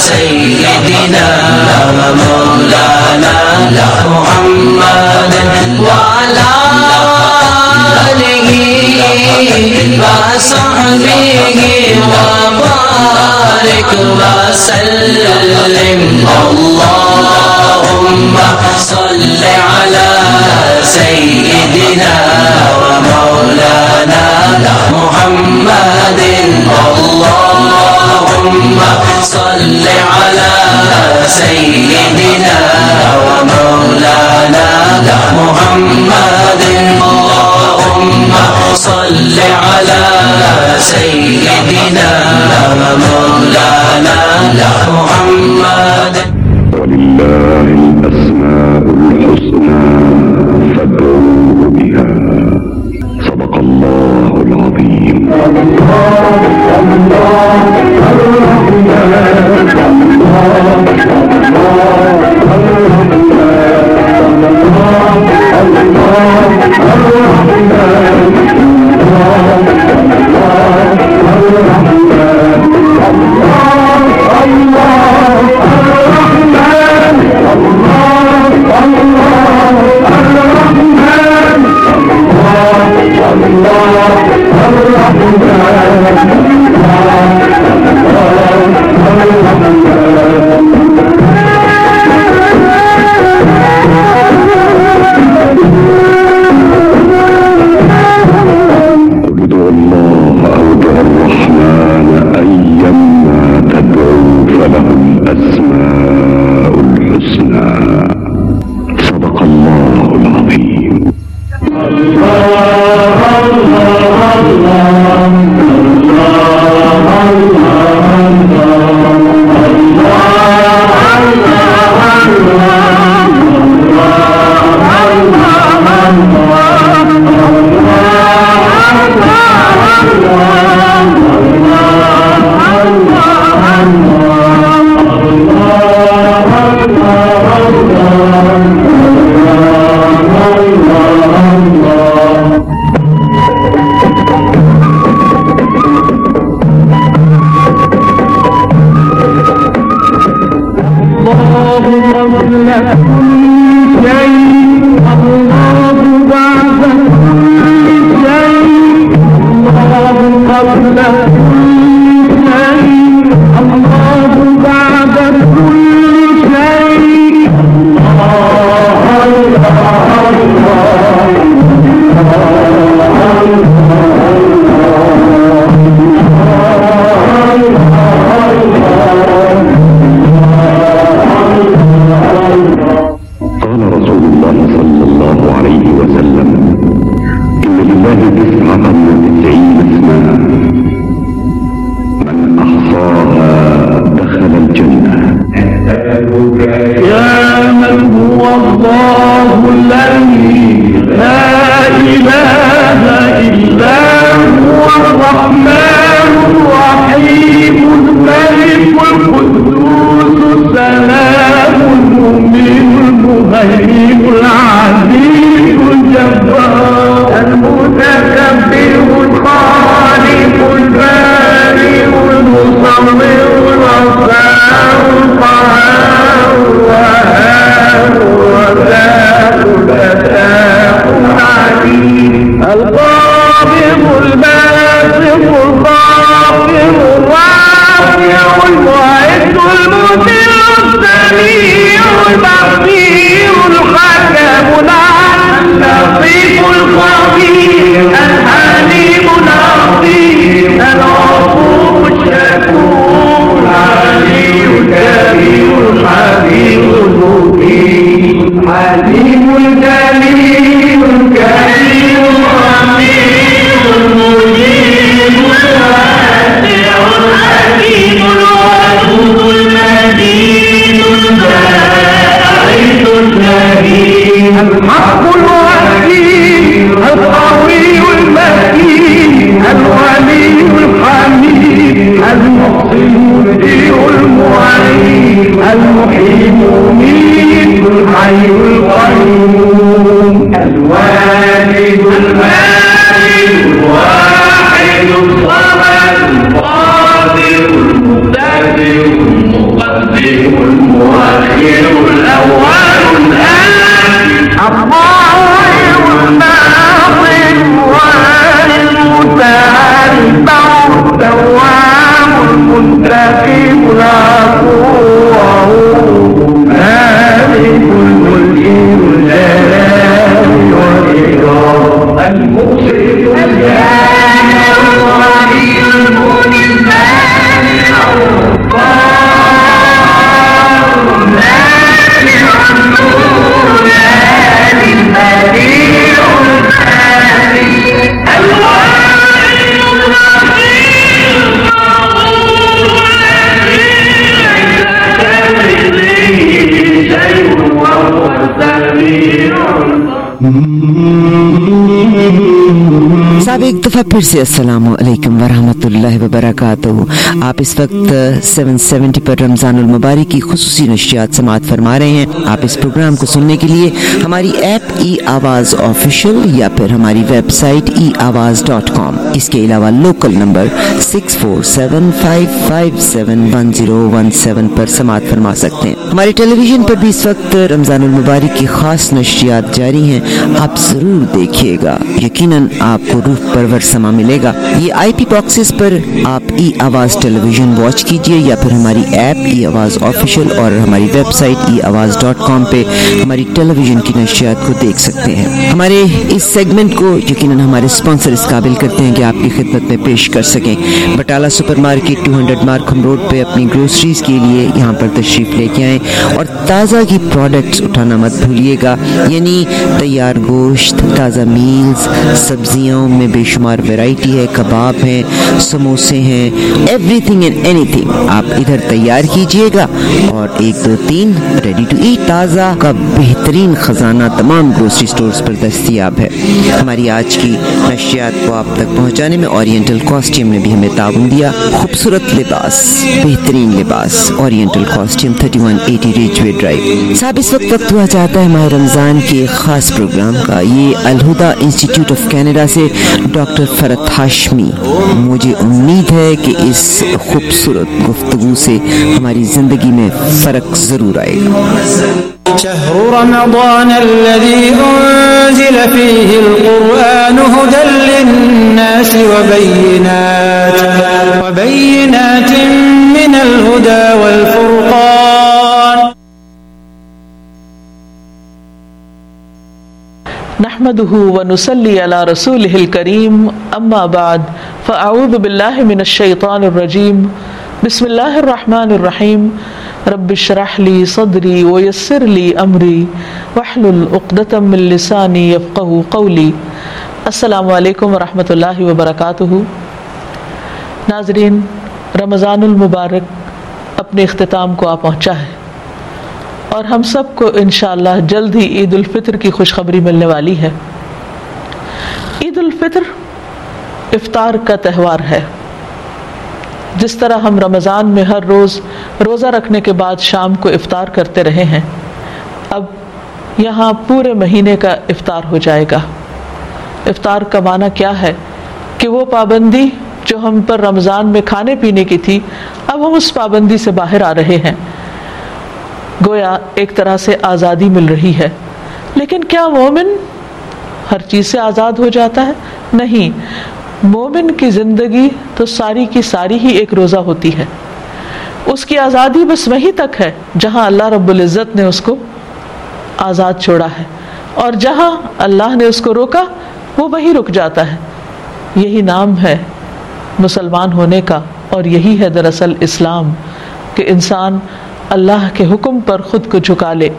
سيدنا ومولانا محمد وعلى آله وصحبه وبارك وسلم اللهم صل على سيدنا ومولانا محمد اللهم صل على سيدنا ومولانا محمد اللهم صل على سيدنا ومولانا محمد. ولله الأسماء الحسنى فادعوه بها. صدق الله العظيم. जनाब एक दफ़ा फिर से अस्सलामु अलैकुम वरहमतुल्लाहि वबरकातुहू। आप इस वक्त 770 पर रमज़ानुल मुबारक की खुसूसी नशियात समाअत फरमा रहे हैं। आप इस प्रोग्राम को सुनने के लिए हमारी ऐप ई आवाज़ ऑफिशियल या फिर हमारी वेबसाइट eawaz.com, इसके अलावा लोकल नंबर 6475571017 पर समाअत फरमा सकते हैं। हमारे टेलीविज़न पर भी इस वक्त रमज़ानुल मुबारक की खास नशियात जारी हैं, आप ज़रूर देखिएगा, यकीनन आपको रूह परवर समा मिलेगा। ये IP बॉक्सेस पर आप ई आवाज़ टेलीविज़न वॉच कीजिए या फिर हमारी ऐप ई आवाज़ ऑफिशियल और हमारी वेबसाइट eawaz.com पे हमारी टेलीविज़न की नशियात को देख सकते हैं। हमारे इस सेगमेंट को यकीनन हमारे स्पॉन्सर इस काबिल करते हैं कि आपकी खिदमत में पेश कर सकें। बटाला सुपरमार्केट 200 मार्कम रोड पे अपनी ग्रोसरीज के लिए यहाँ पर तशरीफ लेके आएँ और ताज़ा की प्रोडक्ट्स उठाना मत भूलिएगा, यानी तैयार गोश्त, ताज़ा मील्स, सब्जियों में बेशुमार वैरायटी है, कबाब हैं, समोसे हैं, एवरीथिंग एंड एनीथिंग आप इधर तैयार कीजिएगा और 1 2 3 रेडी टू ईट ताज़ा का बेहतरीन खजाना तमाम ग्रोसरी स्टोर्स पर दस्तयाब है। हमारी आज की नशियात को आप तक पहुंचाने में ओरिएंटल कॉस्ट्यूम ने भी हमें ताउन दिया। खूबसूरत लिबास, बेहतरीन लिबास, ओरिएंटल कॉस्ट्यूम 3180 रिजवे ड्राइव। साहब इस वक्त हुआ चाहता है माह रमज़ान के खास प्रोग्राम का। ये अलहुदा इंस्टीट्यूट ऑफ कनाडा से डॉक्टर फरत हाशमी। मुझे उम्मीद है कि इस खूबसूरत गुफ्तगू से हमारी ज़िंदगी में फ़र्क ज़रूर आएगा। شهر رمضان الذي أنزل فيه القرآن هدى للناس وبينات من الهدى والفرقان نحمده ونصلي على رسوله الكريم أما بعد فأعوذ بالله من الشيطان الرجيم بسم الله الرحمن الرحيم رب اشرح لي صدري ويسر لي أمري واحلل عقدة من لساني يفقهوا قولي۔ السلام علیکم ورحمۃ اللہ وبرکاتہ۔ ناظرین، رمضان المبارک اپنے اختتام کو آ پہنچا ہے اور ہم سب کو انشاءاللہ جلد ہی عید الفطر کی خوشخبری ملنے والی ہے۔ عید الفطر افطار کا تہوار ہے۔ جس طرح ہم رمضان میں ہر روز روزہ رکھنے کے بعد شام کو افطار کرتے رہے ہیں، اب یہاں پورے مہینے کا افطار ہو جائے گا۔ افطار کا معنی کیا ہے کہ وہ پابندی جو ہم پر رمضان میں کھانے پینے کی تھی، اب ہم اس پابندی سے باہر آ رہے ہیں، گویا ایک طرح سے آزادی مل رہی ہے۔ لیکن کیا مومن ہر چیز سے آزاد ہو جاتا ہے؟ نہیں، مومن کی زندگی تو ساری کی ساری ہی ایک روزہ ہوتی ہے۔ اس کی آزادی بس وہیں تک ہے جہاں اللہ رب العزت نے اس کو آزاد چھوڑا ہے، اور جہاں اللہ نے اس کو روکا وہ وہیں رک جاتا ہے۔ یہی نام ہے مسلمان ہونے کا، اور یہی ہے دراصل اسلام، کہ انسان اللہ کے حکم پر خود کو جھکا لے۔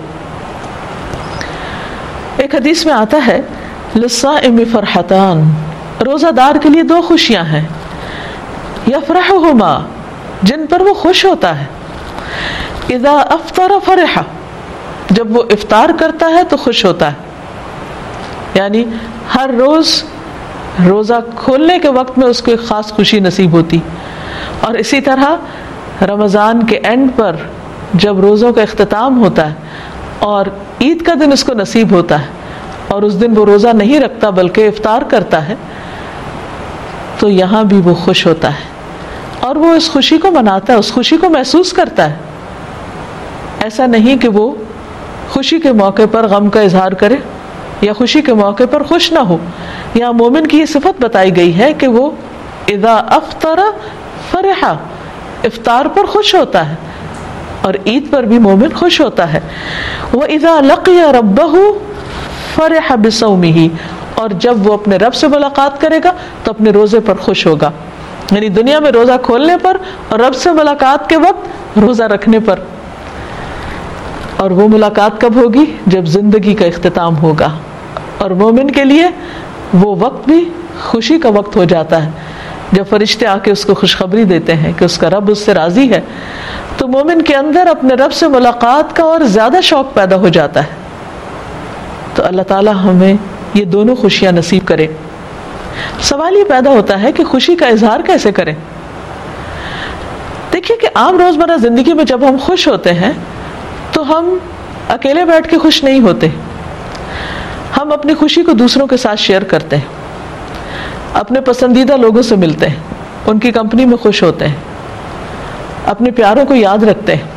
ایک حدیث میں آتا ہے للصائم فرحتان، روزہ دار کے لیے 2 خوشیاں ہیں، یفرحہما، جن پر وہ خوش ہوتا ہے، اذا افطر فرح، جب وہ افطار کرتا ہے تو خوش ہوتا ہے، یعنی ہر روز روزہ کھولنے کے وقت میں اس کو ایک خاص خوشی نصیب ہوتی، اور اسی طرح رمضان کے اینڈ پر جب روزوں کا اختتام ہوتا ہے اور عید کا دن اس کو نصیب ہوتا ہے اور اس دن وہ روزہ نہیں رکھتا بلکہ افطار کرتا ہے، تو یہاں بھی وہ خوش ہوتا ہے اور وہ اس خوشی کو مناتا ہے، اس خوشی کو محسوس کرتا ہے۔ ایسا نہیں کہ وہ خوشی کے موقع پر غم کا اظہار کرے یا خوشی کے موقع پر خوش نہ ہو۔ یہاں مومن کی یہ صفت بتائی گئی ہے کہ وہ اذا افطر فرح، افطار پر خوش ہوتا ہے، اور عید پر بھی مومن خوش ہوتا ہے۔ وَإِذَا لَقِيَ رَبَّهُ فَرِحَ بِصَوْمِهِ، اور جب وہ اپنے رب سے ملاقات کرے گا تو اپنے روزے پر خوش ہوگا، یعنی دنیا میں روزہ کھولنے پر اور رب سے ملاقات کے وقت روزہ رکھنے پر۔ اور وہ ملاقات کب ہوگی؟ جب زندگی کا اختتام ہوگا، اور مومن کے لیے وہ وقت بھی خوشی کا وقت ہو جاتا ہے جب فرشتے آ کے اس کو خوشخبری دیتے ہیں کہ اس کا رب اس سے راضی ہے، تو مومن کے اندر اپنے رب سے ملاقات کا اور زیادہ شوق پیدا ہو جاتا ہے۔ تو اللہ تعالی ہمیں یہ دونوں خوشیاں نصیب کرے۔ سوال یہ پیدا ہوتا ہے کہ خوشی کا اظہار کیسے کریں؟ دیکھیے کہ عام روزمرہ زندگی میں جب ہم خوش ہوتے ہیں تو ہم اکیلے بیٹھ کے خوش نہیں ہوتے. ہم اپنی خوشی کو دوسروں کے ساتھ شیئر کرتے ہیں، اپنے پسندیدہ لوگوں سے ملتے ہیں، ان کی کمپنی میں خوش ہوتے ہیں، اپنے پیاروں کو یاد رکھتے ہیں.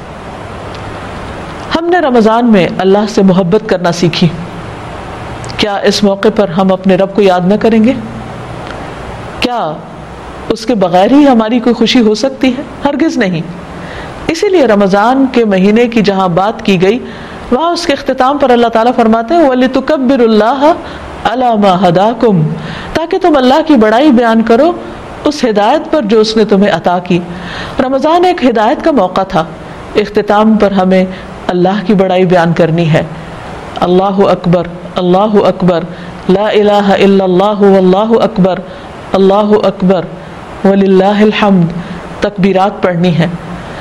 ہم نے رمضان میں اللہ سے محبت کرنا سیکھی. کیا اس موقع پر ہم اپنے رب کو یاد نہ کریں گے؟ کیا اس کے بغیر ہی ہماری کوئی خوشی ہو سکتی ہے؟ ہرگز نہیں. اسی لیے رمضان کے مہینے کی جہاں بات کی گئی وہاں اس کے اختتام پر اللہ تعالیٰ فرماتے ہیں وَلِتُكَبِّرُ اللَّهَ عَلَى مَا هَدَاكُمْ، تاکہ تم اللہ کی بڑائی بیان کرو اس ہدایت پر جو اس نے تمہیں عطا کی. رمضان ایک ہدایت کا موقع تھا. اختتام پر ہمیں اللہ کی بڑائی بیان کرنی ہے. اللہ اکبر، اللہ اکبر، لا الہ الا اللہ واللہ اکبر، اللہ اکبر وللہ الحمد، تکبیرات پڑھنی ہے.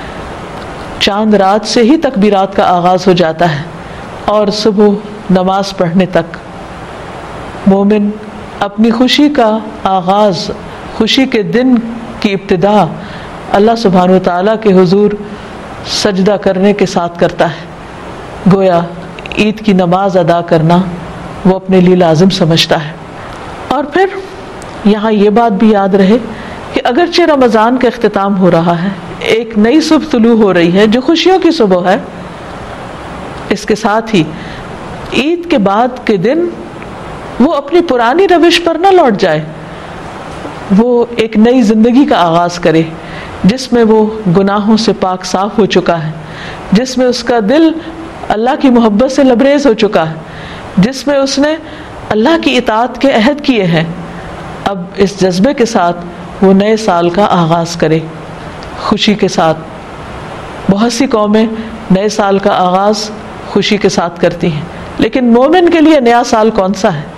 چاند رات سے ہی تکبیرات کا آغاز ہو جاتا ہے اور صبح نماز پڑھنے تک. مومن اپنی خوشی کا آغاز، خوشی کے دن کی ابتدا اللہ سبحانہ وتعالیٰ کے حضور سجدہ کرنے کے ساتھ کرتا ہے. گویا عید کی نماز ادا کرنا وہ اپنے لیے لازم سمجھتا ہے. اور پھر یہاں یہ بات بھی یاد رہے کہ اگرچہ رمضان کا اختتام ہو رہا ہے، ایک نئی صبح طلوع ہو رہی ہے جو خوشیوں کی صبح ہے، اس کے ساتھ ہی عید کے بعد کے دن وہ اپنی پرانی روش پر نہ لوٹ جائے. وہ ایک نئی زندگی کا آغاز کرے جس میں وہ گناہوں سے پاک صاف ہو چکا ہے، جس میں اس کا دل اللہ کی محبت سے لبریز ہو چکا ہے، جس میں اس نے اللہ کی اطاعت کے عہد کیے ہیں. اب اس جذبے کے ساتھ وہ نئے سال کا آغاز کرے خوشی کے ساتھ. بہت سی قومیں نئے سال کا آغاز خوشی کے ساتھ کرتی ہیں، لیکن مومن کے لیے نیا سال کون سا ہے؟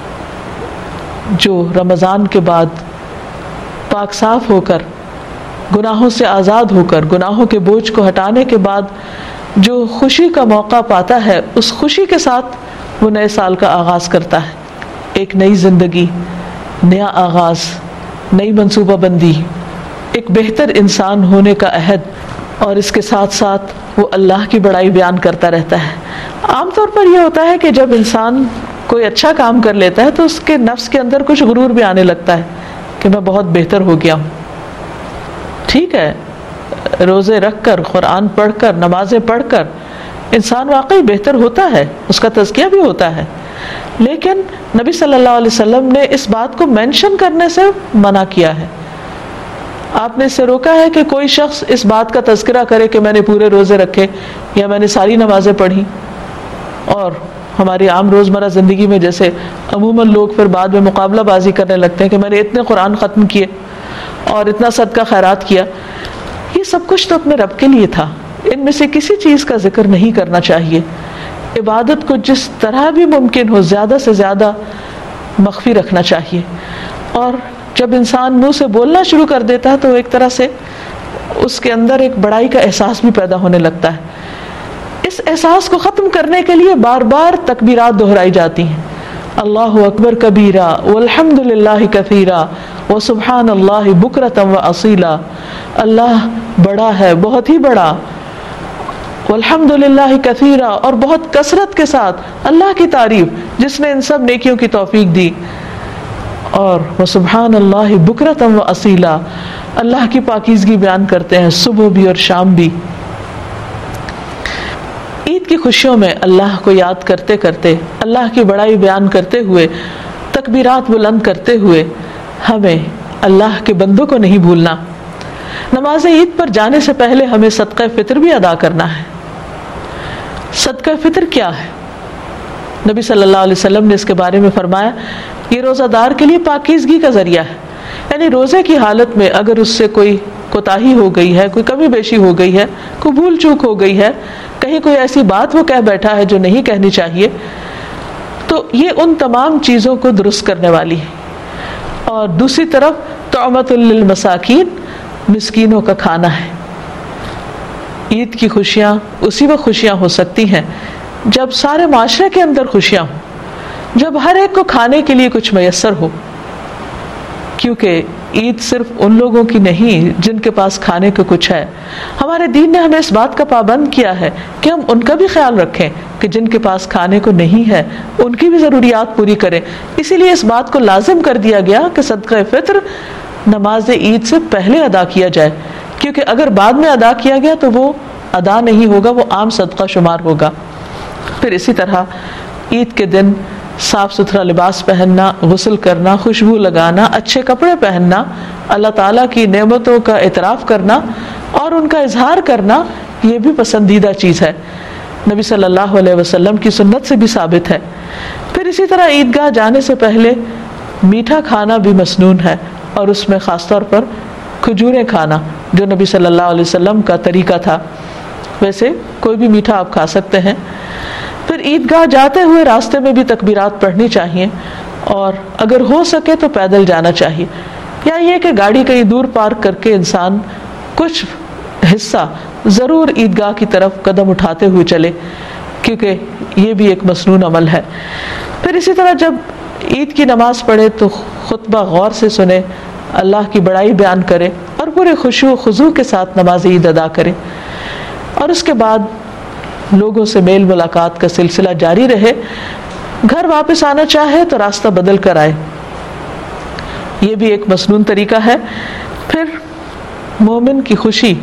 جو رمضان کے بعد پاک صاف ہو کر، گناہوں سے آزاد ہو کر، گناہوں کے بوجھ کو ہٹانے کے بعد جو خوشی کا موقع پاتا ہے، اس خوشی کے ساتھ وہ نئے سال کا آغاز کرتا ہے. ایک نئی زندگی، نیا آغاز، نئی منصوبہ بندی، ایک بہتر انسان ہونے کا عہد، اور اس کے ساتھ ساتھ وہ اللہ کی بڑائی بیان کرتا رہتا ہے. عام طور پر یہ ہوتا ہے کہ جب انسان کوئی اچھا کام کر لیتا ہے تو اس کے نفس کے اندر کچھ غرور بھی آنے لگتا ہے کہ میں بہت بہتر ہو گیا ہوں. ٹھیک ہے، روزے رکھ کر، قرآن پڑھ کر، نمازیں پڑھ کر انسان واقعی بہتر ہوتا ہے، اس کا تزکیہ بھی ہوتا ہے، لیکن نبی صلی اللہ علیہ وسلم نے اس بات کو مینشن کرنے سے منع کیا ہے. آپ نے اس سے روکا ہے کہ کوئی شخص اس بات کا تذکرہ کرے کہ میں نے پورے روزے رکھے یا میں نے ساری نمازیں پڑھی. اور ہماری عام روزمرہ زندگی میں جیسے عموماً لوگ پھر بعد میں مقابلہ بازی کرنے لگتے ہیں کہ میں نے اتنے قرآن ختم کیے اور اتنا صدقہ خیرات کیا. یہ سب کچھ تو اپنے رب کے لیے تھا، ان میں سے کسی چیز کا ذکر نہیں کرنا چاہیے. عبادت کو جس طرح بھی ممکن ہو زیادہ سے زیادہ مخفی رکھنا چاہیے. اور جب انسان منہ سے بولنا شروع کر دیتا ہے تو ایک طرح سے اس کے اندر ایک بڑائی کا احساس بھی پیدا ہونے لگتا ہے. اس احساس کو ختم کرنے کے لیے بار بار تکبیرات دہرائی جاتی ہیں. اللہ اکبر کبیرہ والحمد للہ کثیرہ وسبحان اللہ بکرۃ واصیلا. اللہ بڑا ہے، بہت ہی بڑا، والحمد للہ کثیرہ، اور بہت کثرت کے ساتھ اللہ کی تعریف جس نے ان سب نیکیوں کی توفیق دی. اور وسبحان اللہ بکرۃ واصیلا، اللہ کی پاکیزگی بیان کرتے ہیں صبح بھی اور شام بھی. عید کی خوشیوں میں اللہ کو یاد کرتے کرتے، اللہ کی بڑائی بیان کرتے ہوئے، تکبیرات بلند کرتے ہوئے ہمیں اللہ کے بندوں کو نہیں بھولنا. نماز عید پر جانے سے پہلے ہمیں صدقہ فطر بھی ادا کرنا ہے. صدقہ فطر کیا ہے؟ نبی صلی اللہ علیہ وسلم نے اس کے بارے میں فرمایا یہ روزہ دار کے لیے پاکیزگی کا ذریعہ ہے. یعنی روزے کی حالت میں اگر اس سے کوئی کوتاہی ہو گئی ہے، کوئی کمی بیشی ہو گئی ہے، کوئی بھول چوک ہو گئی ہے، کہیں کوئی ایسی بات وہ کہہ بیٹھا ہے جو نہیں کہنی چاہیے، تو یہ ان تمام چیزوں کو درست کرنے والی ہے. اور دوسری طرف طعمۃ للمساکین، مسکینوں کا کھانا ہے. عید کی خوشیاں اسی وقت خوشیاں ہو سکتی ہیں جب سارے معاشرے کے اندر خوشیاں ہوں، جب ہر ایک کو کھانے کے لیے کچھ میسر ہو. کیونکہ عید صرف ان لوگوں کی نہیں جن کے پاس کھانے کو کچھ ہے. ہمارے دین نے ہمیں اس بات کا پابند کیا ہے کہ ہم ان کا بھی خیال رکھیں کہ جن کے پاس کھانے کو نہیں ہے ان کی بھی ضروریات پوری کریں. اسی لیے اس بات کو لازم کر دیا گیا کہ صدقہ فطر نماز عید سے پہلے ادا کیا جائے، کیونکہ اگر بعد میں ادا کیا گیا تو وہ ادا نہیں ہوگا، وہ عام صدقہ شمار ہوگا. پھر اسی طرح عید کے دن صاف ستھرا لباس پہننا، غسل کرنا، خوشبو لگانا، اچھے کپڑے پہننا، اللہ تعالیٰ کی نعمتوں کا اعتراف کرنا اور ان کا اظہار کرنا، یہ بھی پسندیدہ چیز ہے، نبی صلی اللہ علیہ وسلم کی سنت سے بھی ثابت ہے. پھر اسی طرح عیدگاہ جانے سے پہلے میٹھا کھانا بھی مسنون ہے، اور اس میں خاص طور پر کھجوریں کھانا جو نبی صلی اللہ علیہ وسلم کا طریقہ تھا. ویسے کوئی بھی میٹھا آپ کھا سکتے ہیں. پھر عیدگاہ جاتے ہوئے راستے میں بھی تکبیرات پڑھنی چاہیے، اور اگر ہو سکے تو پیدل جانا چاہیے، یا یہ کہ گاڑی کہیں دور پارک کر کے انسان کچھ حصہ ضرور عیدگاہ کی طرف قدم اٹھاتے ہوئے چلے، کیونکہ یہ بھی ایک مسنون عمل ہے. پھر اسی طرح جب عید کی نماز پڑھے تو خطبہ غور سے سنے، اللہ کی بڑائی بیان کرے اور پورے خشوع و خضوع کے ساتھ نماز عید ادا کرے، اور اس کے بعد لوگوں سے میل ملاقات کا سلسلہ جاری رہے. گھر واپس آنا چاہے تو راستہ بدل کر آئے، یہ بھی ایک مسنون طریقہ ہے. پھر مومن کی خوشی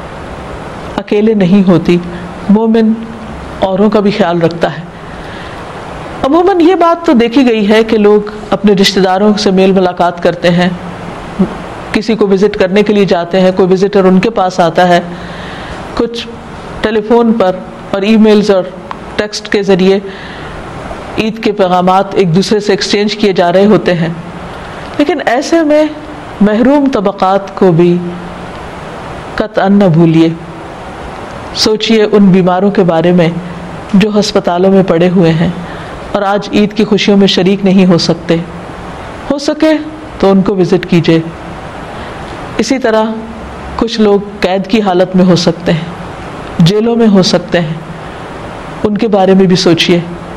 اکیلے نہیں ہوتی، مومن اوروں کا بھی خیال رکھتا ہے. عموماً یہ بات تو دیکھی گئی ہے کہ لوگ اپنے رشتہ داروں سے میل ملاقات کرتے ہیں، کسی کو وزٹ کرنے کے لیے جاتے ہیں، کوئی وزٹر ان کے پاس آتا ہے، کچھ ٹیلی فون پر اور ای میلز اور ٹیکسٹ کے ذریعے عید کے پیغامات ایک دوسرے سے ایکسچینج کیے جا رہے ہوتے ہیں. لیکن ایسے میں محروم طبقات کو بھی قطعاً نہ بھولیے. سوچئے ان بیماروں کے بارے میں جو ہسپتالوں میں پڑے ہوئے ہیں اور آج عید کی خوشیوں میں شریک نہیں ہو سکتے. ہو سکے تو ان کو وزٹ کیجیے. اسی طرح کچھ لوگ قید کی حالت میں ہو سکتے ہیں، جیلوں میں ہو سکتے ہیں، ان کے بارے میں بھی سوچئے.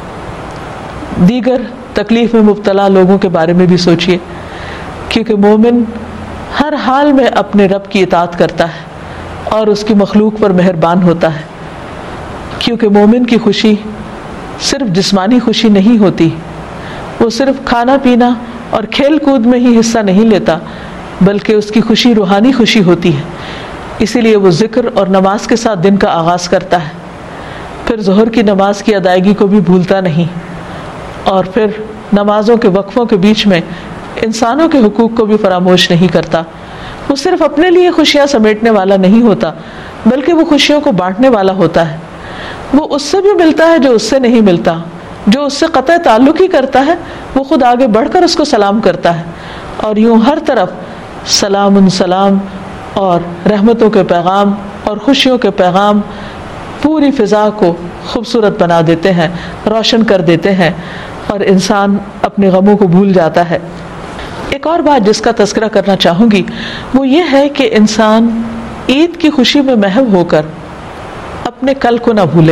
دیگر تکلیف میں مبتلا لوگوں کے بارے میں بھی سوچئے، کیونکہ مومن ہر حال میں اپنے رب کی اطاعت کرتا ہے اور اس کی مخلوق پر مہربان ہوتا ہے. کیونکہ مومن کی خوشی صرف جسمانی خوشی نہیں ہوتی، وہ صرف کھانا پینا اور کھیل کود میں ہی حصہ نہیں لیتا، بلکہ اس کی خوشی روحانی خوشی ہوتی ہے. اسی لیے وہ ذکر اور نماز کے ساتھ دن کا آغاز کرتا ہے، پھر ظہر کی نماز کی ادائیگی کو بھی بھولتا نہیں، اور پھر نمازوں کے وقفوں کے بیچ میں انسانوں کے حقوق کو بھی فراموش نہیں کرتا. وہ صرف اپنے لیے خوشیاں سمیٹنے والا نہیں ہوتا، بلکہ وہ خوشیوں کو بانٹنے والا ہوتا ہے. وہ اس سے بھی ملتا ہے جو اس سے نہیں ملتا، جو اس سے قطع تعلق ہی کرتا ہے وہ خود آگے بڑھ کر اس کو سلام کرتا ہے، اور یوں ہر طرف سلام سلام اور رحمتوں کے پیغام اور خوشیوں کے پیغام پوری فضا کو خوبصورت بنا دیتے ہیں، روشن کر دیتے ہیں، اور انسان اپنے غموں کو بھول جاتا ہے. ایک اور بات جس کا تذکرہ کرنا چاہوں گی وہ یہ ہے کہ انسان عید کی خوشی میں محو ہو کر اپنے کل کو نہ بھولے.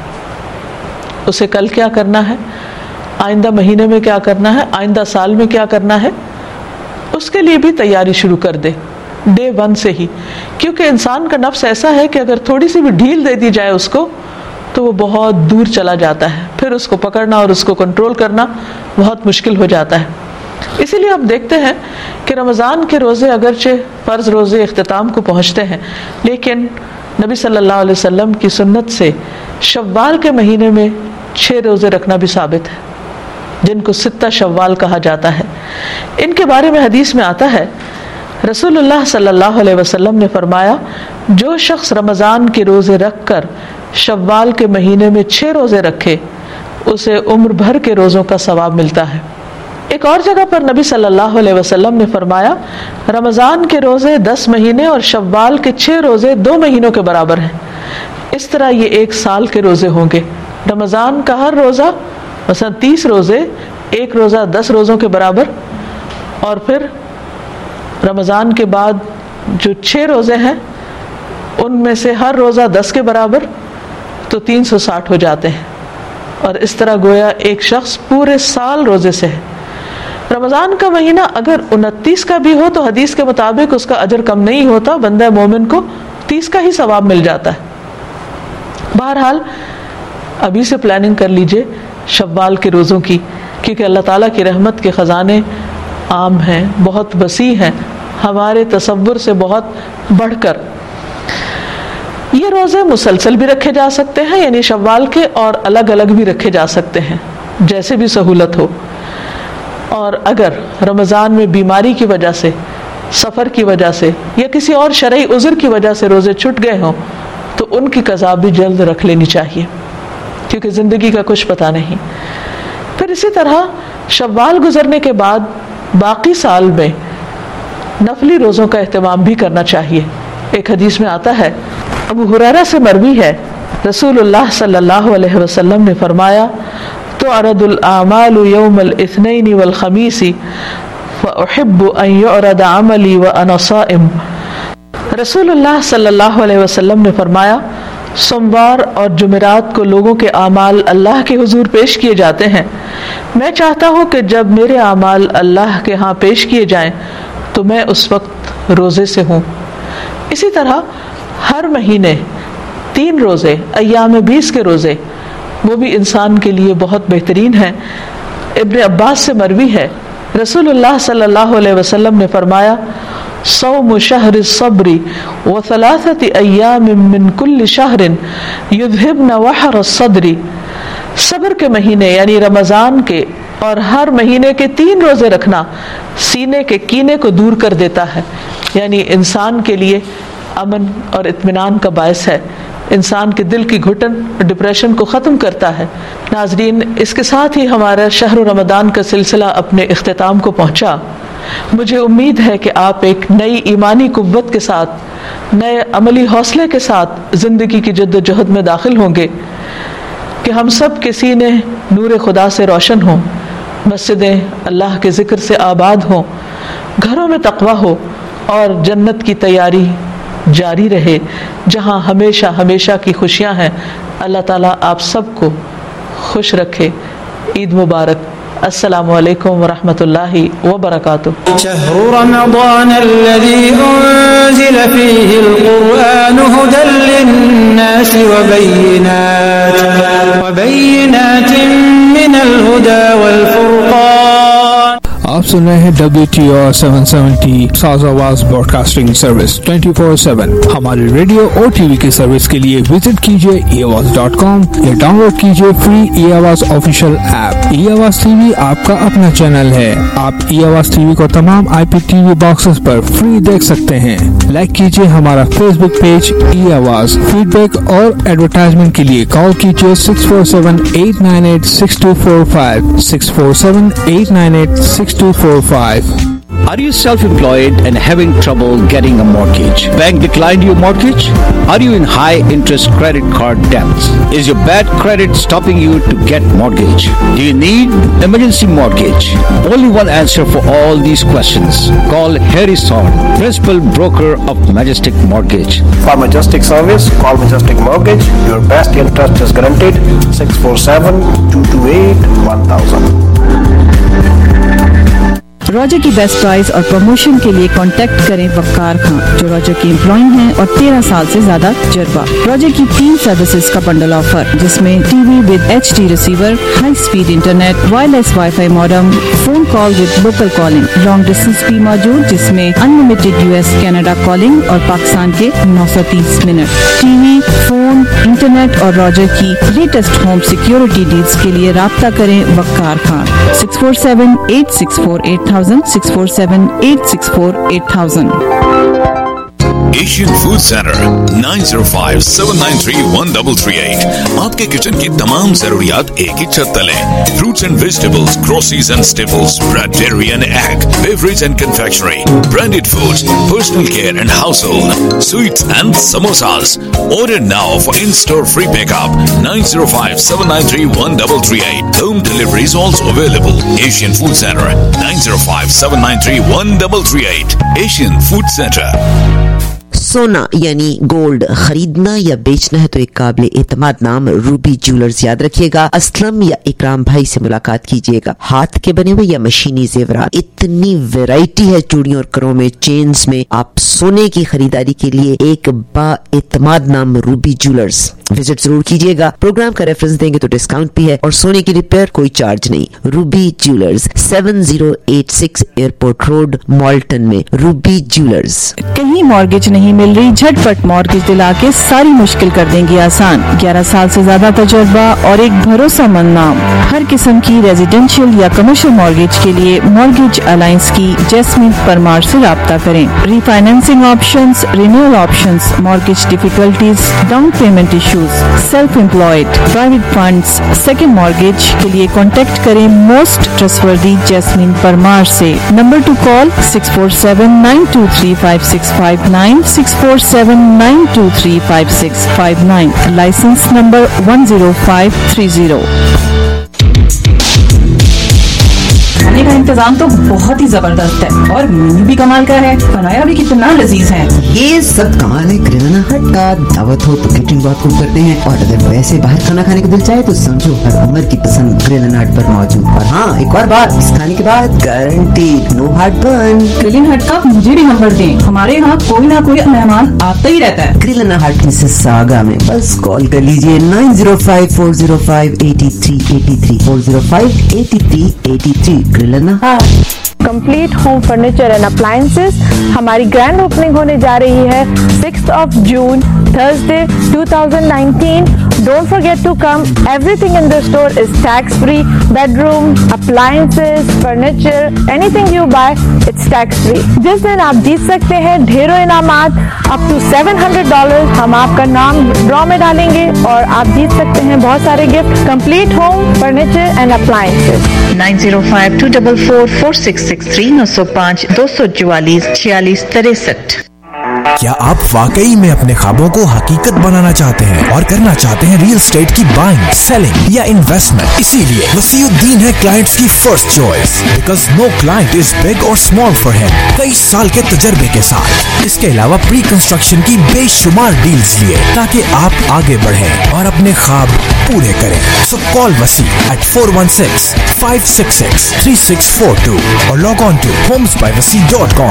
اسے کل کیا کرنا ہے، آئندہ مہینے میں کیا کرنا ہے، آئندہ سال میں کیا کرنا ہے، اس کے لیے بھی تیاری شروع کر دے ڈے 1 سے ہی. کیونکہ انسان کا نفس ایسا ہے کہ اگر تھوڑی سی بھی ڈھیل دے دی جائے اس کو تو وہ بہت دور چلا جاتا ہے، پھر اس کو پکڑنا اور اس کو کنٹرول کرنا بہت مشکل ہو جاتا ہے. اسی لیے ہم دیکھتے ہیں کہ رمضان کے روزے اگرچہ فرض روزے اختتام کو پہنچتے ہیں، لیکن نبی صلی اللہ علیہ وسلم کی سنت سے شوال کے مہینے میں 6 روزے رکھنا بھی ثابت ہے، جن کو 6 شوال کہا جاتا ہے. ان کے بارے میں حدیث میں آتا ہے، رسول اللہ صلی اللہ علیہ وسلم نے فرمایا، جو شخص رمضان کے روزے رکھ کر شوال کے مہینے میں 6 روزے رکھے اسے عمر بھر کے روزوں کا ثواب ملتا ہے. ایک اور جگہ پر نبی صلی اللہ علیہ وسلم نے فرمایا، رمضان کے روزے 10 مہینے اور شوال کے 6 روزے 2 مہینوں کے برابر ہیں. اس طرح یہ 1 سال کے روزے ہوں گے. رمضان کا ہر روزہ مثلا 30 روزے، 1 روزہ 10 روزوں کے برابر، اور پھر رمضان کے بعد جو 6 روزے ہیں ان میں سے ہر روزہ 10 کے برابر، تو 360 ہو جاتے ہیں. اور اس طرح گویا ایک شخص پورے سال روزے سے ہے. رمضان کا مہینہ اگر 29 کا بھی ہو تو حدیث کے مطابق اس کا اجر کم نہیں ہوتا، بندہ مومن کو 30 کا ہی ثواب مل جاتا ہے۔ بہرحال ابھی سے پلاننگ کر لیجئے شوال کے روزوں کی، کیونکہ اللہ تعالیٰ کی رحمت کے خزانے عام ہیں، بہت وسیع ہیں، ہمارے تصور سے بہت بڑھ کر۔ یہ روزے مسلسل بھی رکھے جا سکتے ہیں، یعنی شوال کے، اور الگ الگ بھی رکھے جا سکتے ہیں، جیسے بھی سہولت ہو۔ اور اگر رمضان میں بیماری کی وجہ سے، سفر کی وجہ سے یا کسی اور شرعی عذر کی وجہ سے روزے چھٹ گئے ہوں تو ان کی قضا بھی جلد رکھ لینی چاہیے، کیونکہ زندگی کا کچھ پتہ نہیں۔ پھر اسی طرح شوال گزرنے کے بعد باقی سال میں نفلی روزوں کا اہتمام بھی کرنا چاہیے۔ ایک حدیث میں آتا ہے، ابو ہریرہ سے مروی ہے، رسول اللہ صلی اللہ علیہ وسلم نے فرمایا، تعرض الاعمال یوم الاثنین والخمیس فاحب ان یعرض عملی وانا صائم۔ رسول اللہ صلی اللہ علیہ وسلم نے فرمایا، سوموار اور جمعرات کو لوگوں کے اعمال اللہ کے حضور پیش کیے جاتے ہیں، میں چاہتا ہوں کہ جب میرے اعمال اللہ کے ہاں پیش کیے جائیں تو میں اس وقت روزے سے ہوں۔ اسی طرح ہر مہینے 3 روزے، ایام 20 کے روزے، وہ بھی انسان کے لیے بہت بہترین ہیں۔ ابن عباس سے مروی ہے، رسول اللہ صلی اللہ علیہ وسلم نے فرمایا، صوم شہر الصبر وثلاثة ایام من کل شہر یذہبن وحر الصدر۔ صبر کے مہینے یعنی رمضان کے اور ہر مہینے کے 3 روزے رکھنا سینے کے کینے کو دور کر دیتا ہے، یعنی انسان کے لیے امن اور اطمینان کا باعث ہے، انسان کے دل کی گھٹن اور ڈپریشن کو ختم کرتا ہے۔ ناظرین، اس کے ساتھ ہی ہمارا شہر رمضان کا سلسلہ اپنے اختتام کو پہنچا۔ مجھے امید ہے کہ آپ ایک نئی ایمانی قوت کے ساتھ، نئے عملی حوصلے کے ساتھ زندگی کی جد و جہد میں داخل ہوں گے، کہ ہم سب کے سینے نور خدا سے روشن ہوں، مسجدیں اللہ کے ذکر سے آباد ہوں، گھروں میں تقویٰ ہو اور جنت کی تیاری جاری رہے جہاں ہمیشہ ہمیشہ کی خوشیاں ہیں۔ اللہ تعالیٰ آپ سب کو خوش رکھے۔ عید مبارک۔ السلام علیکم ورحمۃ اللہ وبرکاتہ۔ شهر رمضان الذي أنزل فيه القرآن هدى للناس وبينات من الهدى والفرقان۔ آپ سن رہے ہیں WTO 770 ساز آواز براڈ کاسٹنگ سروس 24/7۔ ہماری ریڈیو اور ٹی وی کی سروس کے لیے وزٹ کیجیے eAwaz.com یا ڈاؤن لوڈ کیجیے free eAwaz official app. eAwaz TV آپ کا اپنا چینل ہے، آپ eAwaz TV کو تمام IPTV باکسز پر فری دیکھ سکتے ہیں۔ لائک کیجیے ہمارا Facebook page eAwaz۔ Feedback اور ایڈورٹائزمنٹ کے لیے کال کیجیے 647-898-6245 647-898-6245۔ Are you self-employed and having trouble getting a mortgage? Bank declined your mortgage? Are you in high interest credit card debts? Is your bad credit stopping you to get mortgage? Do you need emergency mortgage? Only one answer for all these questions. Call Harrison, principal broker of Majestic Mortgage. For Majestic service, call Majestic Mortgage. Your best interest is guaranteed. 647-228-1000. Roger کی best price اور promotion کے لیے contact کریں وقار خان، جو Roger کی employee ہیں اور 13 سال سے زیادہ تجربہ۔ روجر کی 3 سروسز کا بنڈل آفر، جس میں T V with HD receiver, high speed internet, wireless wifi modem, phone call with local calling, long distance بھی موجود جس میں انلمیٹڈ US کینیڈا کالنگ اور پاکستان کے 930 minute. T V, phone, internet اور روجر کی لیٹسٹ ہوم سیکیورٹی ڈیلز کے لیے رابطہ کریں Waqar Khan 647-864-8000 647-864-8000۔ Asian food centre 9057931338۔ آپ کے کچن کی تمام ضروریات ایک ہی چھت تلے۔ Fruits and vegetables, groceries and staples, bread, dairy and egg, beverage and confectionery, branded foods, personal care and household, sweets and samosas. Order now for in-store free pickup 9057931338۔ Home delivery is also available. Asian Food Center 9057931338۔ Asian Food Center۔ सोना यानी gold खरीदना या बेचना है तो एक काबिल एतमाद नाम रूबी ज्वेलर्स याद रखिएगा। असलम या इकराम भाई से मुलाकात कीजिएगा। हाथ के बने हुए या मशीनी जेवरात, इतनी वैरायटी है चूड़ियों और करों में, चेन्स में। आप सोने की खरीदारी के लिए एक बाएतमाद नाम रूबी ज्वेलर्स विजिट जरूर कीजिएगा। प्रोग्राम का रेफरेंस देंगे तो डिस्काउंट भी है और सोने की रिपेयर कोई चार्ज नहीं। Ruby jewellers 7086 airport road Malton में। Ruby jewellers. कहीं मॉर्गेज नहीं मिल रही, झटपट मॉर्गेज दिला के सारी मुश्किल कर देंगे आसान। 11 साल से ज्यादा तजुर्बा और एक भरोसेमंद नाम। हर किस्म की रेजिडेंशियल या कमर्शियल मॉर्गेज के लिए मॉर्गेज अलायंस की जैस्मीन परमार से राब्ता करें। Refinancing options, renewal options, mortgage difficulties, down payment issues, self employed, private funds, second mortgage के लिए कॉन्टेक्ट करें मोस्ट ट्रस्टवर्दी जैस्मीन परमार से। Number to call 647-923-5659, 647-923-5659, licence number 10530। खाने का इंतजाम तो बहुत ही जबरदस्त है और मेन्यू भी कमाल का है, बनाया भी कितना लजीज है। ये सब कमाल है। किराना हट का दावत हो तो केटरिंग बहुत खूब करते हैं, और अगर वैसे बाहर खाना खाने को दिल चाहे तो समझो हर उम्र की पसंद किराना हट पर मौजूद। और हाँ, एक और बात, इस खाने के बाद guarantee no heartburn. Grillin hut का मुझे भी नंबर दें, हमारे यहाँ कोई ना कोई मेहमान आता ही रहता है। ग्रिलिन हट मिसेस सागा में बस कॉल कर लीजिए 9054058383 4058383। Complete home furniture and appliances. हमारी ग्रैंड ओपनिंग होने जा रही है 6 जून Thursday 2019। Don't forget to come. Everything in the store is tax free. Bedroom, appliances, furniture, anything you buy, it's tax free. जिस दिन आप जीत सकते हैं ढेरों इनामात up to $700। हम आपका नाम ड्रॉ में डालेंगे और आप जीत सकते हैं बहुत सारे gift. Complete home furniture and appliances. 9052444663 905-244-4663। क्या आप वाकई में अपने ख्वाबों को हकीकत बनाना चाहते हैं और करना चाहते हैं रियल एस्टेट की बाइंग, सेलिंग या इन्वेस्टमेंट? इसीलिए वसीउद्दीन है क्लाइंट्स की first choice, because no client is big और स्मॉल फॉर हिम। 23 साल के तजर्बे के साथ इसके अलावा प्री कंस्ट्रक्शन की बेशुमार डील्स लिए ताकि आप आगे बढ़ें और अपने ख्वाब पूरे करें। सो कॉल वसी at 416-566-3642 और लॉग ऑन टू homesbyvasi.com।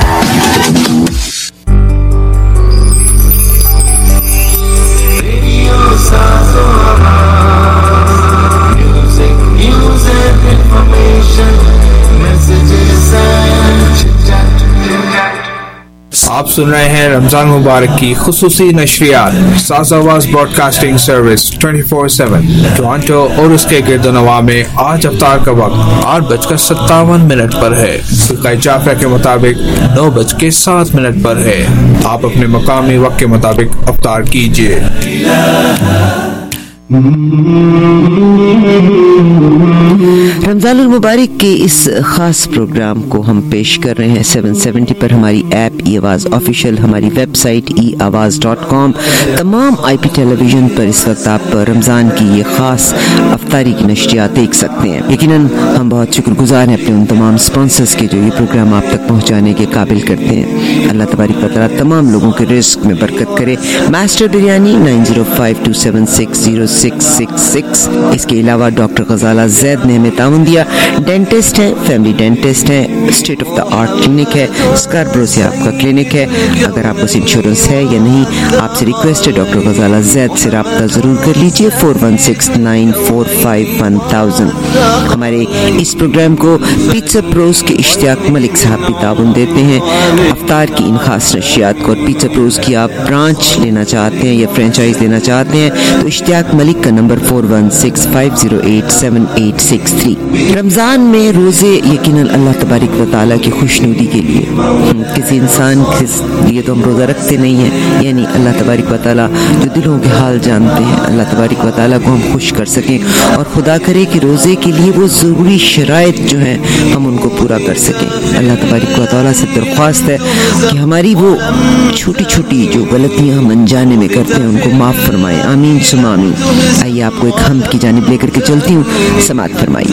आप सुन रहे हैं रमजान मुबारक की खुसूसी नशरियात साज़ावाज़ ब्रॉडकास्टिंग सर्विस 24/7 टोरंटो और उसके गिरदोनवा में। आज अफ्तार का वक्त 8:57 पर है। फिक़ह जाफ़िया के मुताबिक 9:07 पर है। आप अपने मकामी वक्त के मुताबिक अफ्तार कीजिए। रमजानुल मुबारक के इस खास प्रोग्राम को हम पेश कर रहे हैं 770 पर हमारी ऐप ई आवाज़ ऑफिशियल, हमारी वेबसाइट eawaz.com, तमाम IP टेलीविजन पर इस वक्त आप रमज़ान की ये खास अफ्तारी की नशरियात देख सकते हैं। यकीनन हम बहुत शुक्रगुजार हैं अपने उन तमाम स्पॉन्सर्स के जो ये प्रोग्राम आप तक पहुँचाने के काबिल करते हैं। अल्लाह तबारक व तआला तमाम लोगों के रिस्क में बरकत करे। मास्टर बिरयानी 9052760666। इसके अलावा डॉक्टर गजाला जैद ने हमें ताउन दिया। डेंटिस्ट हैं, फैमिली डेंटिस्ट हैं, state of the art clinic है, स्कारब्रो से आपका क्लिनिक है। अगर आपको इंश्योरेंस है या नहीं, आपसे रिक्वेस्ट है डॉक्टर गजाला जैद से रब्ता जरूर कर लीजिए 4169451000। हमारे इस प्रोग्राम को पिज्जा प्रोस के इश्तियाक मलिक साहब भी ताउन देते हैं अफ्तार की इन खास नशियात को। और पिज्जा प्रोस की आप ब्रांच लेना चाहते हैं या फ्रेंचाइज लेना चाहते हैं तो इश्तियाक मलिक का नंबर 4165087863। रमज़ान में रोज़े यकीनन अल्लाह तबारक व तआला की खुशनुदी के लिए। किसी इंसान के लिए तो हम रोज़ा रखते नहीं हैं, यानी अल्लाह तबारक व तआला जो दिलों के हाल जानते हैं, अल्लाह तबारक व तआला को हम खुश कर सकें और खुदा करे कि रोज़े के लिए वो ज़रूरी शराइत जो हैं हम उनको पूरा कर सकें। अल्लाह तबारक व तआला से दरख्वास्त है कि हमारी वो छोटी छोटी जो गलतियाँ हम अनजाने में करते हैं उनको माफ़ फरमाएं। आमीन सुमा आमीन। आइए आपको एक हम्द की जानिब लेकर के चलती हूँ, समाअत फरमाइए।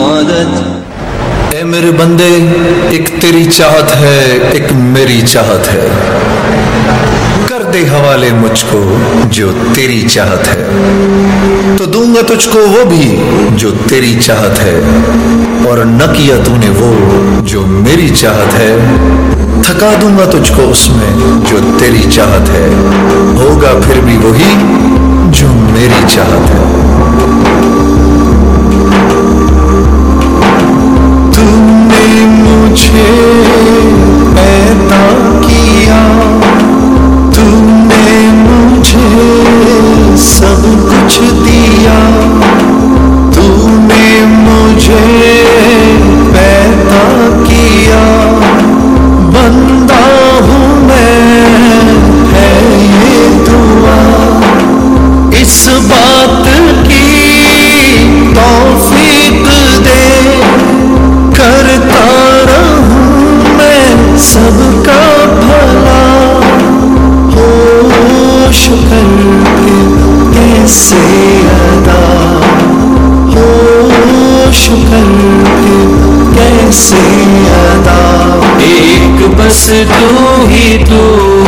ए मेरे बंदे, एक तेरी चाहत है, एक मेरी चाहत है। कर दे हवाले मुझको जो तेरी चाहत है, तो दूंगा तुझको वो भी जो तेरी चाहत है, और न किया तूने वो जो मेरी चाहत है, थका दूंगा तुझको उसमें जो तेरी चाहत है, होगा फिर भी वही जो मेरी चाहत है। तूने मुझे पैदा किया, तूने मुझे सब कुछ दिया, तूने मुझे पैदा किया, बंदा हूँ मैं है ये दुआ, इस बात की तौफीक दे, करता रहूं मैं सबका भला, होश करके कैसे अदा, होश करके कैसे अदा, एक बस तू ही तू,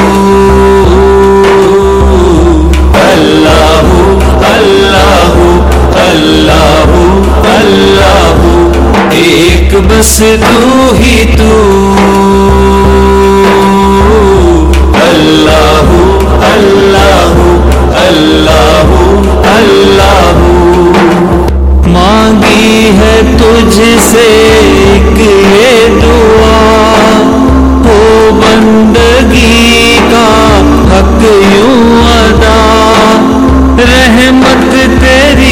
अल्लाहू अल्लाहू अल्लाहू अल्लाहू, एक बस तू ही तू, अल्लाहू अल्लाहू अल्लाहू अल्लाहू। मांगी है तुझसे एक ये दुआ, हो बंदगी का हक यूं अदा, रहमत तेरी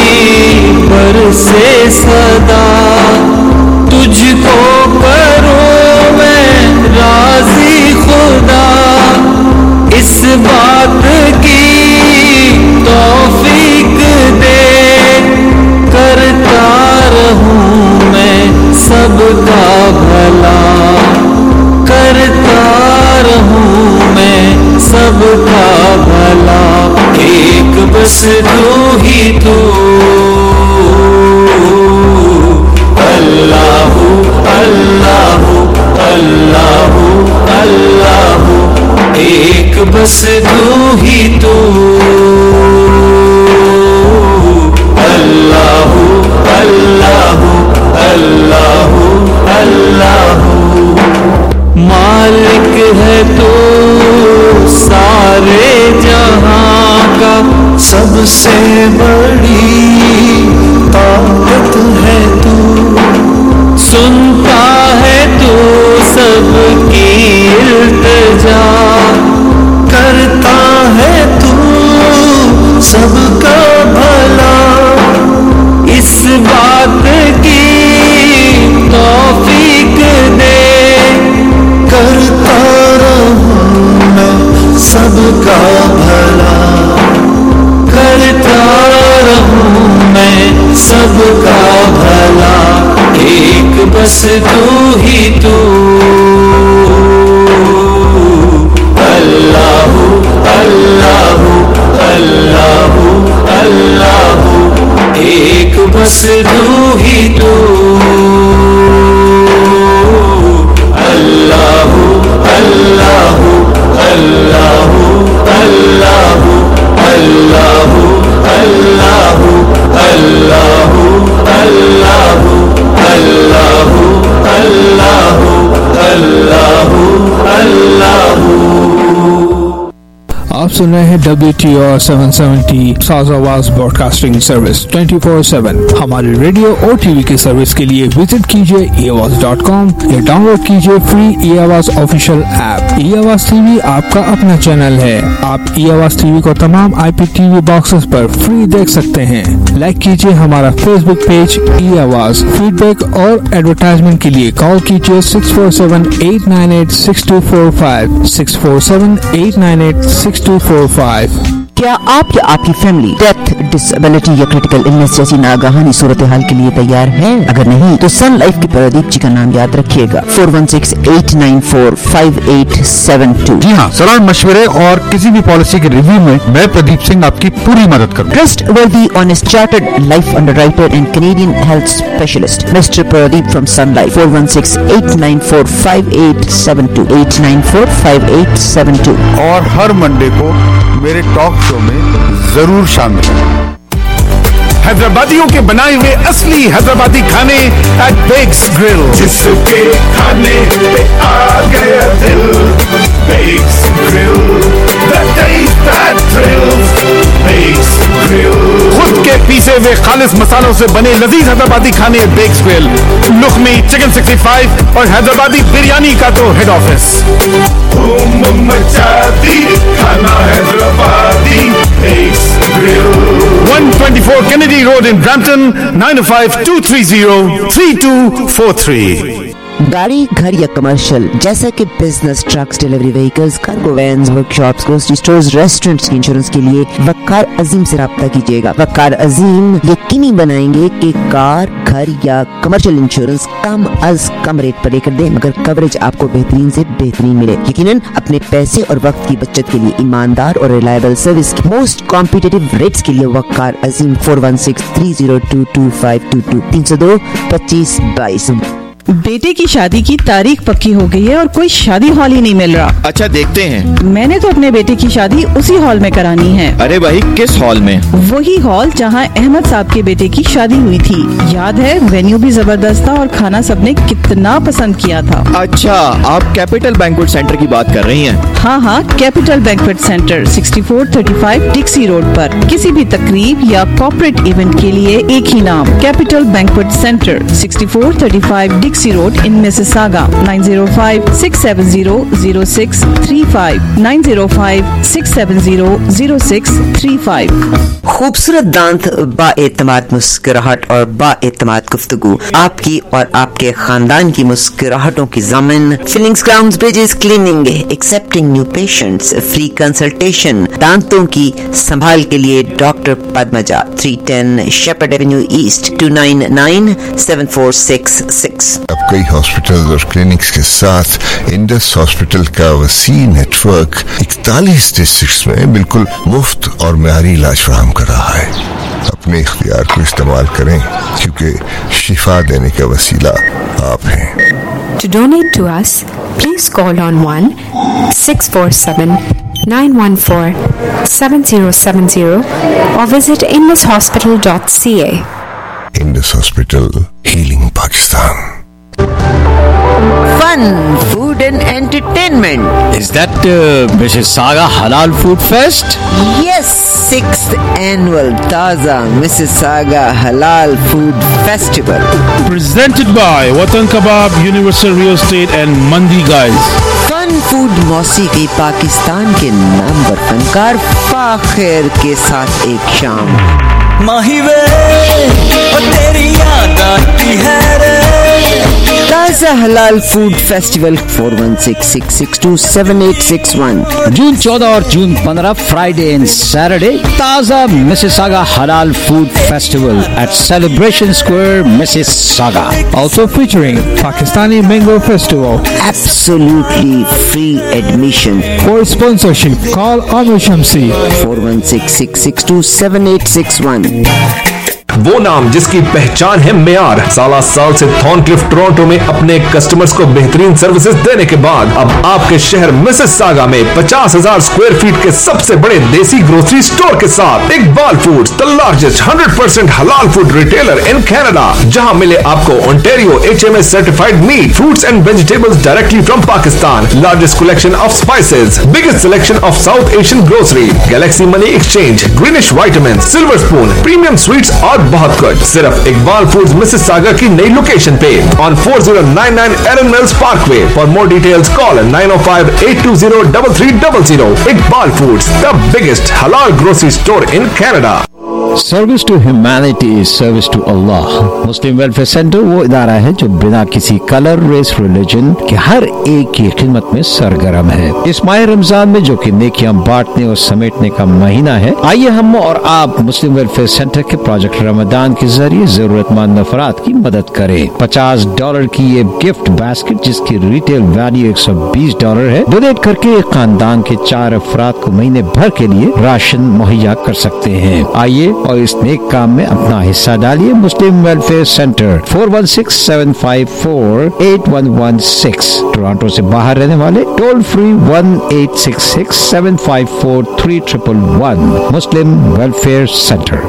बरसे सदा, तुझको करूं मैं राजी खुदा, इस बात की तौफीक दे, करता रहूं मैं सबका भला, करता रहूं मैं सबका भला, एक बस तू ही तू, अल्लाहू अल्लाहू अल्लाहू अल्लाहू, एक बस तू ही तू, अल्लाहू अल्लाहू अल्लाहू अल्लाहू। मालिक है तू सारे जहां का, सबसे बड़ी ताकत है तू, सुनता है तू सबकी इल्तिजा, करता है तू सबका भला, इस बात की तौफीक दे, करता रहूं मैं सबका भला, करता रहूं मैं सबका भला, एक बस तू ही तू, अल्लाहू अल्लाहू अल्लाहू अल्लाहू, एक बस तू ही तू, अल्लाहू अल्लाहू अल्लाहू अल्लाहू अल्लाहू अल्लाहू अल्लाहू अल्लाहू अल्लाहू अल्लाहू अल्लाहू अल्लाहू। आप सुन रहे हैं WTO 770 साज आवाज ब्रॉडकास्टिंग सर्विस 24/7। हमारी रेडियो और टीवी की सर्विस के लिए विजिट कीजिए eAwaz.com या डाउनलोड कीजिए free eAwaz official app. eAwaz TV आपका अपना चैनल है। आप eAwaz टीवी को तमाम IPTV बॉक्सेस पर फ्री देख सकते हैं। लाइक कीजिए हमारा फेसबुक पेज eAwaz। फीडबैक और एडवर्टाइजमेंट के लिए कॉल कीजिए 647-898-6245 647-898-6245। क्या आप या आपकी फैमिली डेथ, डिसेबिलिटी या क्रिटिकल इलनेस जैसी नागाहानी सूरत हाल के लिए तैयार है? अगर नहीं तो सन लाइफ के प्रदीप जी का नाम याद रखिएगा, 4168945872। जी हाँ, सलाह मशवरे और किसी भी पॉलिसी के रिव्यू में मैं प्रदीप सिंह आपकी पूरी मदद करूँगा। Trustworthy, honest, chartered life underwriter and Canadian health specialist, Mr. Pradeep from Sun Life, 4168945872, 8945872। और हर मंडे को मेरे टॉक शो में जरूर शामिल है। हैदराबादियों के बनाए हुए असली हैदराबादी खाने एट बेक्स ग्रिल, जिसके खाने पे आ गया दिल। Bex grill, the taste that thrills. Bex grill, खुद के पीसे हुए खालिस मसालों से बने लजीज हैदराबादी खाने बेक्स ग्रिल, लुखमी, चिकन 65 और हैदराबादी बिरयानी का तो हेड ऑफिस। धूम मचाती खाना Hyderabadi Bex grill, 124 Kennedy Road in Brampton, 905-230-3243। गाड़ी, घर या कमर्शियल जैसा कि business, trucks, delivery vehicles, cargo vans, workshops, grocery stores, restaurants की इंश्योरेंस के लिए वकार अजीम से राब्ता कीजिएगा। वकार अजीम यकीनी बनाएंगे कि कार, घर या कमर्शियल इंश्योरेंस कम अज कम रेट पर लेकर दें, मगर कवरेज आपको बेहतरीन से बेहतरीन मिले। यकीनन अपने पैसे और वक्त की बचत के लिए ईमानदार और रिलायबल सर्विस की मोस्ट कॉम्पिटिटिव रेट्स के लिए वकार अजीम 4163022522 302-2522। बेटे की शादी की तारीख पक्की हो गई है और कोई शादी हॉल ही नहीं मिल रहा। अच्छा, देखते हैं। मैंने तो अपने बेटे की शादी उसी हॉल में करानी है। अरे भाई, किस हॉल में? वही हॉल जहां अहमद साहब के बेटे की शादी हुई थी। याद है, वेन्यू भी जबरदस्त था और खाना सबने कितना पसंद किया था। अच्छा, आप कैपिटल बैंक्वेट सेंटर की बात कर रही हैं? हाँ, capital banquet centre 6435 Dixie road पर। किसी भी तकरीब या कॉर्पोरेट इवेंट के लिए एक ही नाम, capital banquet centre 6435 Dixie road in Mississauga, 905-670-0635, 905-670-0635। खूबसूरत दांत, बाएतमाद मुस्कुराहट और बाएतमाद गुफ्तगू, आपकी और आपके खानदान की मुस्कुराहटों की ज़मीन। Fillings, crowns, bridges, cleaning, accepting new patients, free consultation. दांतों की संभाल के लिए doctor Padmaja, 310 Sheppard avenue east, 29974666। अब कई हॉस्पिटल और क्लिनिक्स के साथ इंडस हॉस्पिटल का वसी नेटवर्क 41 डिस्ट्रिक्ट्स में बिल्कुल मुफ्त और म्यारी इलाज फराहम कर रहा है। अपने इख्तियार को इस्तेमाल करें, क्योंकि शिफा देने का वसीला आप हैं। To donate to us, please call on 1-647-914-7070 or visit indushospital.ca. Indus Hospital, healing Pakistan. Fun, food and entertainment. Is that Mrs. Saga Halal Food Fest? Yes, 6th annual Taza Mississauga Halal Food Festival. Presented by Watan Kebab, Universal Real Estate and Mandi Guys. Fun food मौसीकी पाकिस्तान के नंबर फनकार फाखिर के साथ एक शाम। माही वे तेरी याद आती है रे। ताज़ा हलाल फूड फेस्टिवल 4166627861। जून 14 और जून 15 फ्राइडे एंड सैटरडे ताज़ा Mississauga halal food festival at Celebration Square, Mississauga. Also featuring Pakistani Mango Festival. Absolutely free admission. For sponsorship, call Amir Shamsi 4166627861. वो नाम जिसकी पहचान है मेयार, साला साल से थॉर्नक्लिफ टोरंटो में अपने कस्टमर्स को बेहतरीन सर्विसेज देने के बाद अब आपके शहर मिसिसागा में 50,000 स्क्वायर फीट के सबसे बड़े देसी ग्रोसरी स्टोर के साथ इकबाल फूड्स, द लार्जेस्ट 100% हलाल फूड रिटेलर इन कनाडा, जहां मिले आपको Ontario HMS certified meat, fruits and vegetables directly from Pakistan, largest collection of spices, biggest selection of south Asian grocery, galaxy money exchange, greenish vitamin, silver spoon, premium sweets और बहुत कुछ सिर्फ Iqbal foods Mississauga की नई location पे on 4099 Erin mills parkway. For more details call 905-820-3300। Iqbal foods, the biggest halal grocery store in Canada. Service to humanity, service to Allah. Muslim welfare centre वो इदारा है जो बिना किसी कलर, रेस, रिलीजन के हर एक की खिदमत में सरगर्म है। इस माह रमजान में जो कि नेकियां बांटने और समेटने का महीना है, आइए हम और आप मुस्लिम वेलफेयर सेंटर के प्रोजेक्ट रमजान के जरिए जरूरतमंद अफराद की मदद करें। $50 की ये गिफ्ट बास्केट जिसकी रिटेल वैल्यू $120 है, डोनेट करके एक खानदान के 4 अफराद को महीने भर के लिए राशन मुहैया कर सकते हैं। आइए और इस नेक काम में अपना हिस्सा डालिए। मुस्लिम वेलफेयर सेंटर 4167548116, टोरंटो से बाहर रहने वाले toll free 1866-754-3111। Muslim welfare centre.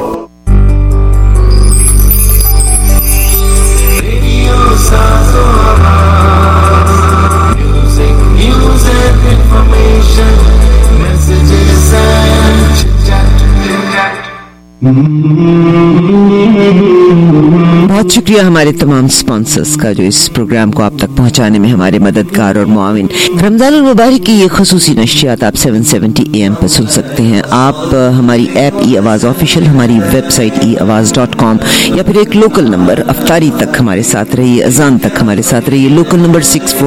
बहुत शुक्रिया हमारे तमाम स्पॉन्सर्स का जो इस प्रोग्राम को आप तक पहुंचाने में हमारे मददगार और मुआविन। रमजानुल मुबारक की ये खसूसी नशियात आप 770 AM पर सुन सकते हैं। आप हमारी ऐप ई आवाज़ ऑफिशियल, हमारी वेबसाइट eAwaz.com या फिर एक लोकल नंबर अफ्तारी तक हमारे साथ रहिए, अजान तक हमारे साथ रहिए। Local number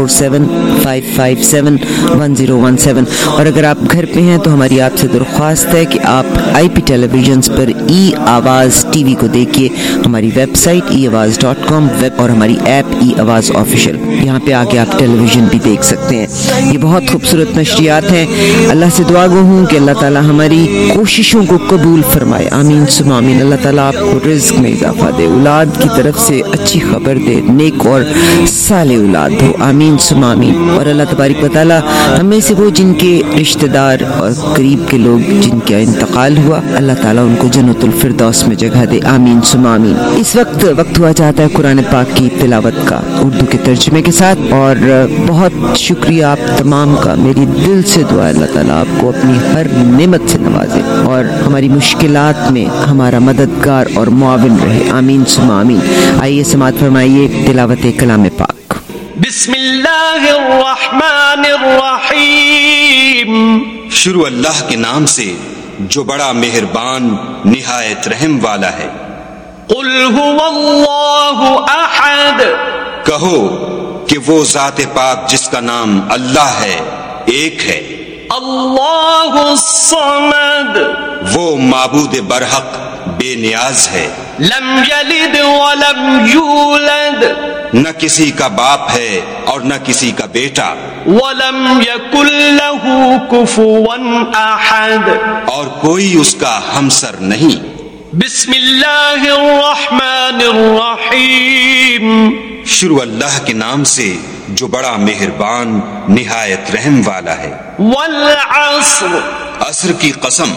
647-557-1017। और अगर आप घर पे हैं तो हमारी आपसे दरख्वास्त है कि आप IP टेलीविजन पर ई आवाज़ TV को देखिए। हमारी वेबसाइट eAwaz.com वेब और हमारी ऐप ई आवाज़ ऑफिशियल, यहाँ पे आके आप टेलीविजन भी देख सकते हैं। ये बहुत खूबसूरत नशरियात हैं। अल्लाह से दुआ गो हूँ कि अल्लाह ताला हमारी कोशिशों को कबूल फरमाए। आमीन सुम आमीन। अल्लाह ताला आपको रिज़्क में इजाफा दे, औलाद की तरफ से अच्छी खबर दे, नेक और साले औलाद हो। आमीन सुम आमीन। और अल्लाह तबारक व तआला हमें से वो जिनके रिश्तेदार और करीब के लोग जिनका इंतकाल हुआ, अल्लाह ताला उनको जन्नतुल फिरदौस में जगह दे। आमीन सुम आमीन। इस वक्त हुआ चाहता है कुरान पाक की तिलावत का उर्दू के तर्जुमे के साथ। और बहुत शुक्रिया आप तमाम का, मेरी दिल से दुआ है अल्लाह ताला आपको अपनी हर नेमत से नवाजे और हमारी मुश्किलात में हमारा मददगार और मुआविन रहे। आमीन सुम आमीन। आइए समाअत फरमाइए तिलावत कलाम पाक। बिस्मिल्लाहिर्रहमानिर्रहीम। शुरू अल्लाह के नाम से जो बड़ा मेहरबान निहायत रहम वाला है। कुल हुवल्लाहु अहद। कहो कि वो ज़ात पाक जिसका नाम अल्लाह है एक है। अल्लाहु समद। वो माबूद बरहक बेनियाज है। लम यलिद वलम यूलद। न किसी का बाप है और न किसी का बेटा। वलम यकुल लहू कुफुवन अहद। और कोई उसका हमसर नहीं। बिस्मिल्लाहिर्रहमानिर्रहीम। शुरू अल्लाह के नाम से जो बड़ा मेहरबान निहायत रहम वाला है। वल अस्र। अस्र की कसम।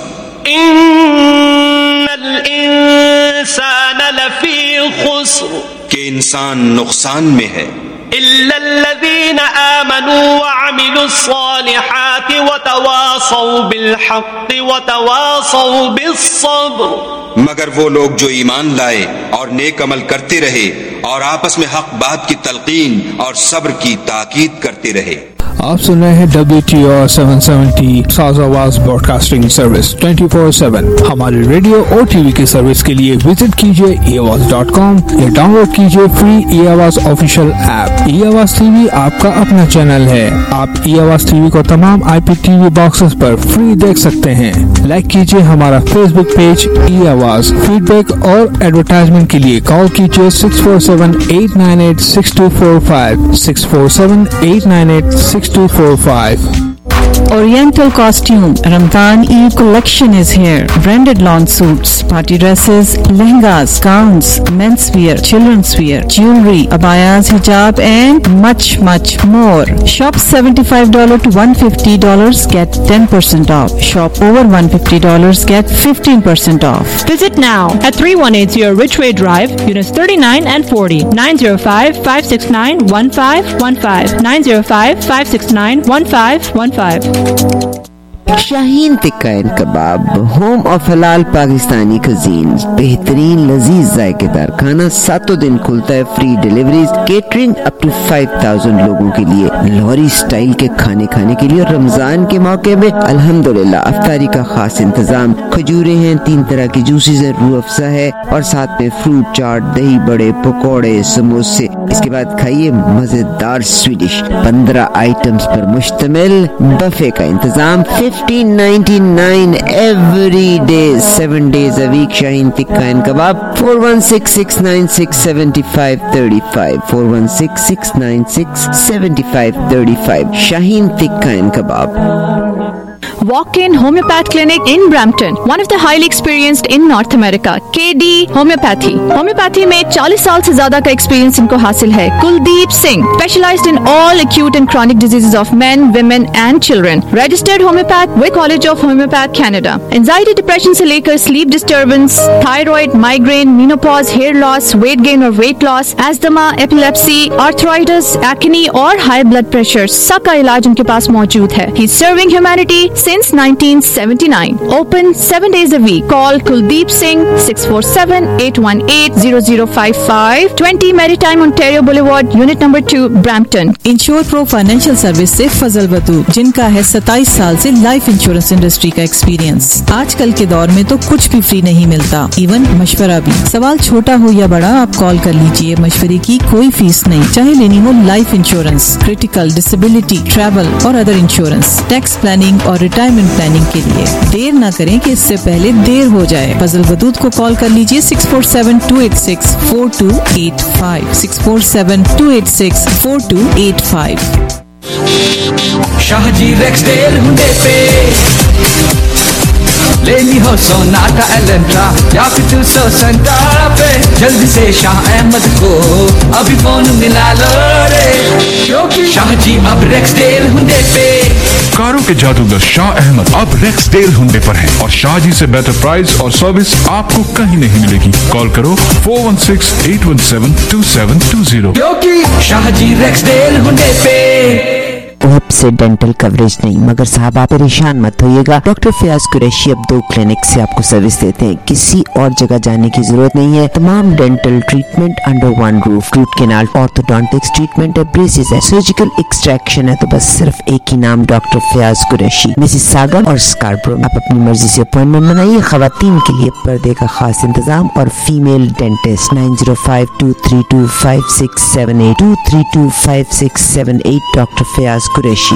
इन्नल इंसान लफी खुस्र। के इंसान नुकसान में है। इल्लल्लज़ीना आमनू व अमिलुस्सालिहाति व तवासौ बिलहक़्क़ि व तवासौ बिस्सब्र। मगर वो लोग जो ईमान लाए और नेक अमल करते रहे और आपस में हक बात की तलकीन और सब्र की ताकीद करते रहे। आप सुन रहे हैं WTR 770 south Awaz broadcasting service 24/7। हमारी रेडियो और टीवी की सर्विस के लिए विजिट कीजिए eAwaz.com या डाउनलोड कीजिए free eAwaz official app. eAwaz TV आपका अपना चैनल है। आप eAwaz TV को तमाम IPTV बॉक्सेस पर फ्री देख सकते हैं। लाइक कीजिए हमारा फेसबुक पेज eAwaz। फीडबैक और एडवर्टाइजमेंट के लिए कॉल कीजिए 647-898-6245 647-898-6245। Oriental Costume Ramadan Eid collection is here. Branded lawn suits, party dresses, lehengas, gowns, men's wear, children's wear, jewelry, abayas, hijab and much more. Shop $75 to $150 get 10% off. Shop over $150 get 15% off. Visit now at 3180 Ridgeway Drive, Units 39 and 40, 905-569-1515, 905-569-1515. Shaheen tikka and kebab, home of halal Pakistani cuisine, بہترین لذیذ ذائقے دار کھانا، 7 دن کھلتا ہے، free deliveries, catering up to 5000 لوگوں کے لیے، لاہوری سٹائل کے کھانے کھانے کے لیے، اور رمضان کے موقع میں الحمدللہ افطاری کا خاص انتظام، کھجورے ہیں، 3 طرح کی جوسز ہیں، روح افزا ہے، اور ساتھ میں فروٹ چاٹ، دہی بڑے، پکوڑے، سموسے۔ اس کے بعد کھائیے مزیدار سویڈش 15 آئٹمز پر مشتمل بفے کا انتظام، 1599 every day 7 days a week۔ Shaheen tikka and kebab, 4166967535، 4166967535، Shaheen tikka and kebab. Walk-in Homeopath Clinic in Brampton, one of the highly experienced in North America. KD Homeopathy. Homeopathy میں 40 سال سے زیادہ کا ایکسپیرینس ان کو حاصل ہے۔ Kuldeep Singh specialized in all acute and chronic diseases of men, women and children. Registered homeopath with College of Homeopath Canada. Anxiety, depression سے لے کر sleep disturbance, thyroid, migraine, menopause, hair loss, weight gain or weight loss, asthma, epilepsy, arthritis, acne اور high blood pressure سب کا علاج ان کے پاس موجود ہے۔ He's serving humanity since 1979. Open 7 days a week. Call Kuldeep Singh 647-818-0055, 20 Maritime Ontario Boulevard, Unit number 2, Brampton. Insure pro financial service سے فضل بدو، جن کا ہے 27 سال سے لائف انشورنس انڈسٹری کا ایکسپیرینس۔ آج کل کے دور میں تو کچھ بھی فری نہیں ملتا، ایون مشورہ بھی۔ سوال چھوٹا ہو یا بڑا، آپ کال کر لیجئے، مشورے کی کوئی فیس نہیں، چاہے لینی ہو life insurance, critical, disability, travel اور ادر انشورنس، ٹیکس پلاننگ اور ریٹائرمنٹ پلاننگ کے لیے۔ دیر نہ کریں کہ اس سے پہلے دیر ہو جائے۔ فضل ودود کو کال کر لیجئے 647-286-4285، 647-286-4285۔ شاہ جی ریکسڈیل ہنڈے پہ لینی ہو سوناٹا ایلنٹرا یا پھر 200 سنٹارا پہ، جلدی سے شاہ احمد کو ابھی فون ملا لو رے، شاہ جی اب ریکسڈیل ہنڈے پہ۔ کاروں کے جادوگر شاہ احمد اب ریکسڈیل ہنڈے پر ہیں، اور شاہ جی سے بہتر پرائز اور سروس آپ کو کہیں نہیں ملے گی۔ کال کرو 416-817-2720۔ شاہ جی ریکسڈیل ہنڈے پہ۔ ویب سے ڈینٹل کوریج نہیں، مگر صاحب آپ پریشان مت ہوئیے گا، ڈاکٹر فیاض قریشی اب 2 کلینک سے آپ کو سروس دیتے ہیں، کسی اور جگہ جانے کی ضرورت نہیں ہے۔ تمام dental treatment under 1 roof, root canal, orthodontics treatment ہے، بریسز ہے، سرجیکل ایکسٹریکشن ہے، تو بس صرف ایک ہی نام، doctor Fayaz Qureshi, Mississauga اور اسکارپرو۔ آپ اپنی مرضی سے اپوائنٹمنٹ بنائیے۔ خواتین کے لیے پردے کا خاص انتظام اور female dentist 9052325678 2325678 doctor Fayaz Qureshi.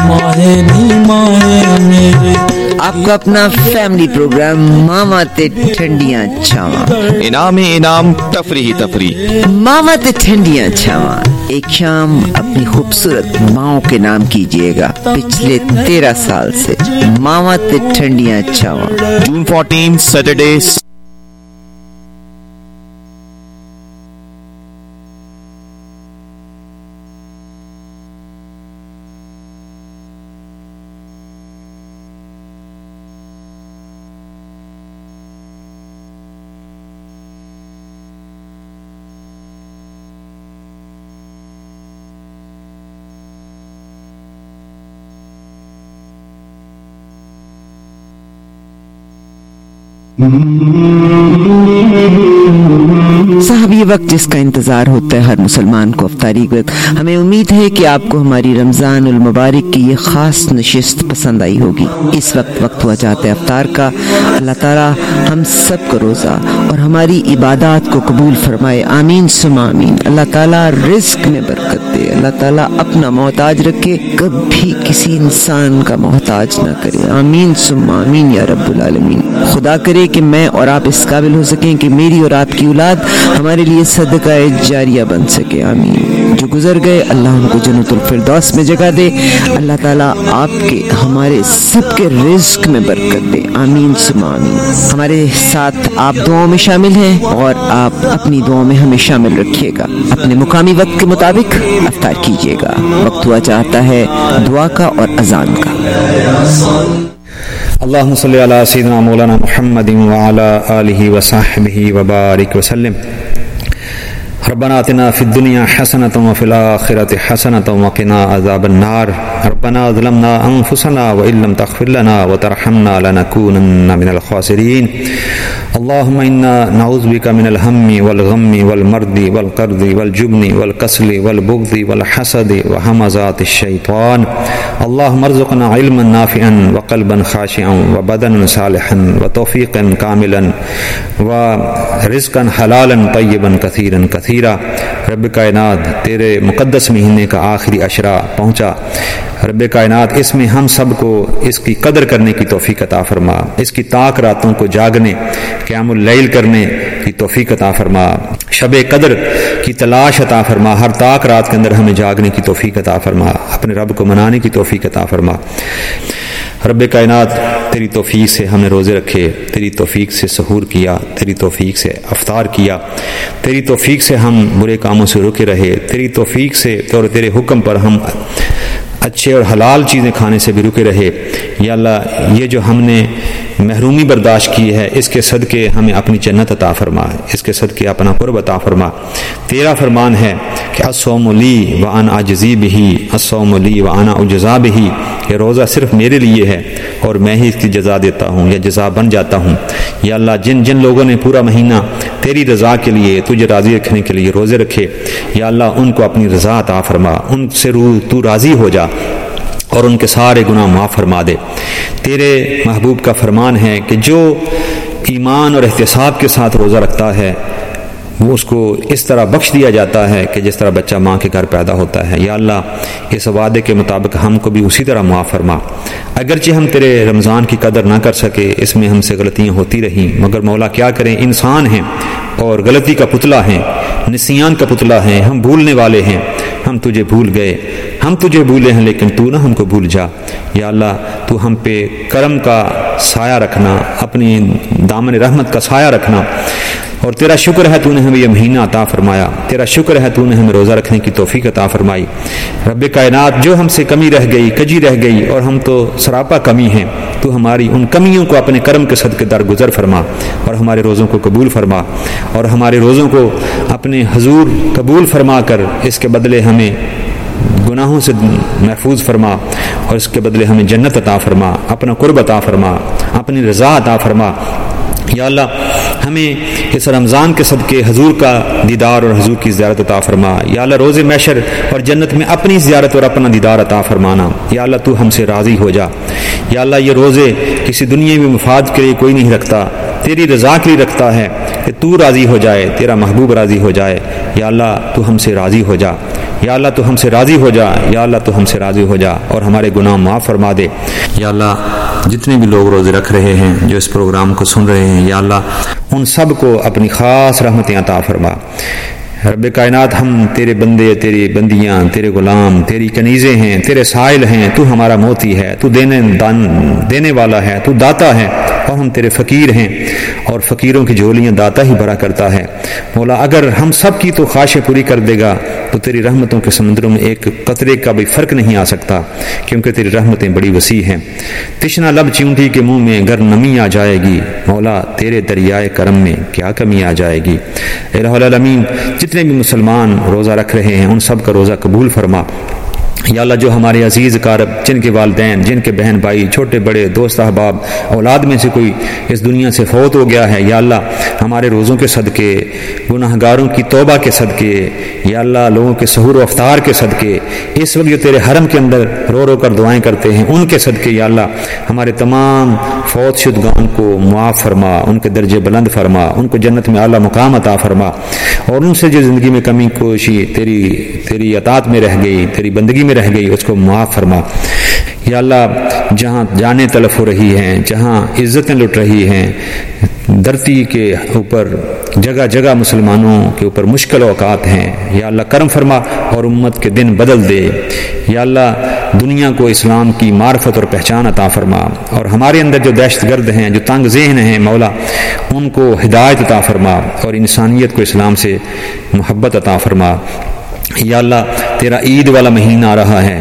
آپ کو اپنا فیملی پروگرام ماما تے ٹھنڈیاں چھاواں، انعام تفریح ماما تے ٹھنڈیاں چھاواں، ایک شام اپنی خوبصورت ماؤں کے نام کیجئے گا، پچھلے 13 سال سے ماما تے ٹھنڈیاں چھاواں۔ June 14 Saturday۔ صاحب یہ وقت جس کا انتظار ہوتا ہے ہر مسلمان کو، افطاری وقت، ہمیں امید ہے کہ آپ کو ہماری رمضان المبارک کی یہ خاص نشست پسند آئی ہوگی۔ اس وقت ہوا چاہتا ہے افطار کا۔ اللہ تعالیٰ ہم سب کو روزہ اور ہماری عبادات کو قبول فرمائے، آمین ثم آمین۔ اللہ تعالیٰ رزق میں برکت دے، اللہ تعالیٰ اپنا محتاج رکھے، کبھی کسی انسان کا محتاج نہ کرے، آمین ثم آمین یا رب العالمین۔ خدا کرے کہ میں اور آپ اس قابل ہو سکیں کہ میری اور آپ کی اولاد ہمارے لیے صدقہ جاریہ بن سکے، آمین۔ جو گزر گئے اللہ ان کو جنت الفردوس میں جگہ دے، اللہ تعالیٰ آپ کے ہمارے سب کے رزق میں برکت دے، آمین ثم آمین۔ ہمارے ساتھ آپ دعاؤں میں شامل ہیں اور آپ اپنی دعاؤں میں ہمیں شامل رکھیے گا۔ اپنے مقامی وقت کے مطابق افطار کیجیے گا۔ وقت ہوا چاہتا ہے دعا کا اور اذان کا۔ اللهم صل على سيدنا مولانا محمد وعلى آله وصحبه وبارك وسلم۔ ربنا آتنا فی الدنیا حسنۃ وفی الآخرۃ حسنۃ وقنا عذاب النار ربنا ظلمنا انفسنا وان لم تغفر لنا وترحمنا لنكونن من الخاسرین اللهم انا نعوذ بك من الهم والغم والمرض والقرض والجبن والكسل والبغض والحسد وهمزات الشيطان اللهم ارزقنا علما نافعا وقلبا خاشعا وبدنا صالحا وتوفيقا كاملا ورزقا حلالا طيبا كثيرا كثيرا رب کائنات تیرے مقدس مہینے کا آخری عشرہ پہنچا، رب کائنات اس میں ہم سب کو اس کی قدر کرنے کی توفیق عطا فرما، اس کی طاق راتوں کو جاگنے قیام اللیل کرنے کی توفیق عطا فرما، شب قدر کی تلاش عطا فرما، ہر طاق رات کے اندر ہمیں جاگنے کی توفیق عطا فرما، اپنے رب کو منانے کی توفیق عطا فرما۔ رب کائنات تیری توفیق سے ہمیں روزے رکھے، تیری توفیق سے سحور کیا، تیری توفیق سے افطار کیا، تیری توفیق سے ہم برے کاموں سے رکے رہے، تیری توفیق سے اور تیرے حکم پر ہم اچھے اور حلال چیزیں کھانے سے بھی رکے رہے۔ یا اللہ یہ جو ہم نے محرومی برداشت کی ہے اس کے صدقے ہمیں اپنی جنت عطا فرما، اس کے صدقے اپنا قرب عطا فرما۔ تیرا فرمان ہے کہ الصوم لی وانا اجزی بہ، الصوم لی وانا اجزا بہ، کہ روزہ صرف میرے لیے ہے اور میں ہی اس کی جزا دیتا ہوں یا جزا بن جاتا ہوں۔ یا اللہ جن جن لوگوں نے پورا مہینہ تیری رضا کے لیے تجھے راضی رکھنے کے لیے روزے رکھے، یا اللہ ان کو اپنی رضا عطا فرما، ان سے تو راضی ہو جا اور ان کے سارے گناہ معاف فرما دے۔ تیرے محبوب کا فرمان ہے کہ جو ایمان اور احتساب کے ساتھ روزہ رکھتا ہے وہ اس کو اس طرح بخش دیا جاتا ہے کہ جس طرح بچہ ماں کے گھر پیدا ہوتا ہے۔ یا اللہ اس وعدے کے مطابق ہم کو بھی اسی طرح معاف فرما۔ اگرچہ ہم تیرے رمضان کی قدر نہ کر سکے، اس میں ہم سے غلطیاں ہوتی رہیں، مگر مولا کیا کریں، انسان ہیں اور غلطی کا پتلا ہیں، نسیان کا پتلا ہیں، ہم بھولنے والے ہیں، ہم تجھے بھول گئے، ہم تجھے بھولے ہیں لیکن تو نہ ہم کو بھول جا۔ یا اللہ تو ہم پہ کرم کا سایہ رکھنا، اپنی دامن رحمت کا سایہ رکھنا، اور تیرا شکر ہے تو نے ہمیں یہ مہینہ عطا فرمایا، تیرا شکر ہے تو نے ہمیں روزہ رکھنے کی توفیق عطا فرمائی۔ رب کائنات جو ہم سے کمی رہ گئی، کجی رہ گئی، اور ہم تو سراپا کمی ہیں، تو ہماری ان کمیوں کو اپنے کرم کے صدقے درگزر فرما اور ہمارے روزوں کو قبول فرما، اور ہمارے روزوں کو اپنے حضور قبول فرما کر اس کے بدلے ہمیں گناہوں سے محفوظ فرما، اور اس کے بدلے ہمیں جنت عطا فرما، اپنا قرب عطا فرما، اپنی رضا عطا فرما۔ یا اللہ ہمیں اس رمضان کے صدقے حضور کا دیدار اور حضور کی زیارت عطا فرما۔ یا اللہ روز محشر اور جنت میں اپنی زیارت اور اپنا دیدار عطا فرمانا۔ یا اللہ تو ہم سے راضی ہو جا۔ یا اللہ یہ روزے کسی دنیاوی مفاد کے لیے کوئی نہیں رکھتا، تیری رضا کے لیے رکھتا ہے کہ تو راضی ہو جائے، تیرا محبوب راضی ہو جائے۔ یا اللہ تو ہم سے راضی ہو جا، یا اللہ تو ہم سے راضی ہو جا، یا اللہ تو ہم سے راضی ہو جا اور ہمارے گناہ معاف فرما دے۔ یا اللہ جتنے بھی لوگ روزے رکھ رہے ہیں جو اس پروگرام کو سن رہے ہیں، یا اللہ ان سب کو اپنی خاص رحمتیں عطا فرما۔ رب کائنات ہم تیرے بندے، تیری بندیاں، تیرے غلام، تیری کنیزیں ہیں، تیرے سائل ہیں، تو ہمارا موتی ہے، تو دینے والا ہے، تو داتا ہے، اور ہم تیرے فقیر ہیں اور فقیروں کی جھولیاں داتا ہی بھرا کرتا ہے۔ مولا اگر ہم سب کی تو خواہشیں پوری کر دے گا تو تیری رحمتوں کے سمندروں میں ایک قطرے کا بھی فرق نہیں آ سکتا، کیونکہ تیری رحمتیں بڑی وسیع ہیں۔ تشنا لب چیونٹی کے منہ میں گر نمی آ جائے گی، مولا تیرے دریائے کرم میں کیا کمی آ جائے گی۔ الہ العالمین جتنے بھی مسلمان روزہ رکھ رہے ہیں ان سب کا روزہ قبول فرما۔ یا اللہ جو ہمارے عزیز اقارب، جن کے والدین، جن کے بہن بھائی، چھوٹے بڑے دوست احباب، اولاد میں سے کوئی اس دنیا سے فوت ہو گیا ہے، یا اللہ ہمارے روزوں کے صدقے، گناہ گاروں کی توبہ کے صدقے، یا اللہ لوگوں کے سحور و افطار کے صدقے، اس وقت جو تیرے حرم کے اندر رو رو کر دعائیں کرتے ہیں ان کے صدقے، یا اللہ ہمارے تمام فوت شدگان کو معاف فرما، ان کے درجے بلند فرما، ان کو جنت میں اعلیٰ مقام عطا فرما، اور ان سے جو زندگی میں کمی کوشی تیری اطاعت میں رہ گئی، تیری بندگی میں رہ گئی، اس کو معاف فرما۔ یا اللہ جہاں جانیں تلف ہو رہی ہیں، جہاں عزتیں لٹ رہی ہیں، دھرتی کے اوپر جگہ جگہ مسلمانوں کے اوپر مشکل اوقات ہیں، یا اللہ کرم فرما اور امت کے دن بدل دے۔ یا اللہ دنیا کو اسلام کی معرفت اور پہچان عطا فرما، اور ہمارے اندر جو دہشت گرد ہیں، جو تنگ ذہن ہیں، مولا ان کو ہدایت عطا فرما اور انسانیت کو اسلام سے محبت عطا فرما۔ یا اللہ تیرا عید والا مہینہ آ رہا ہے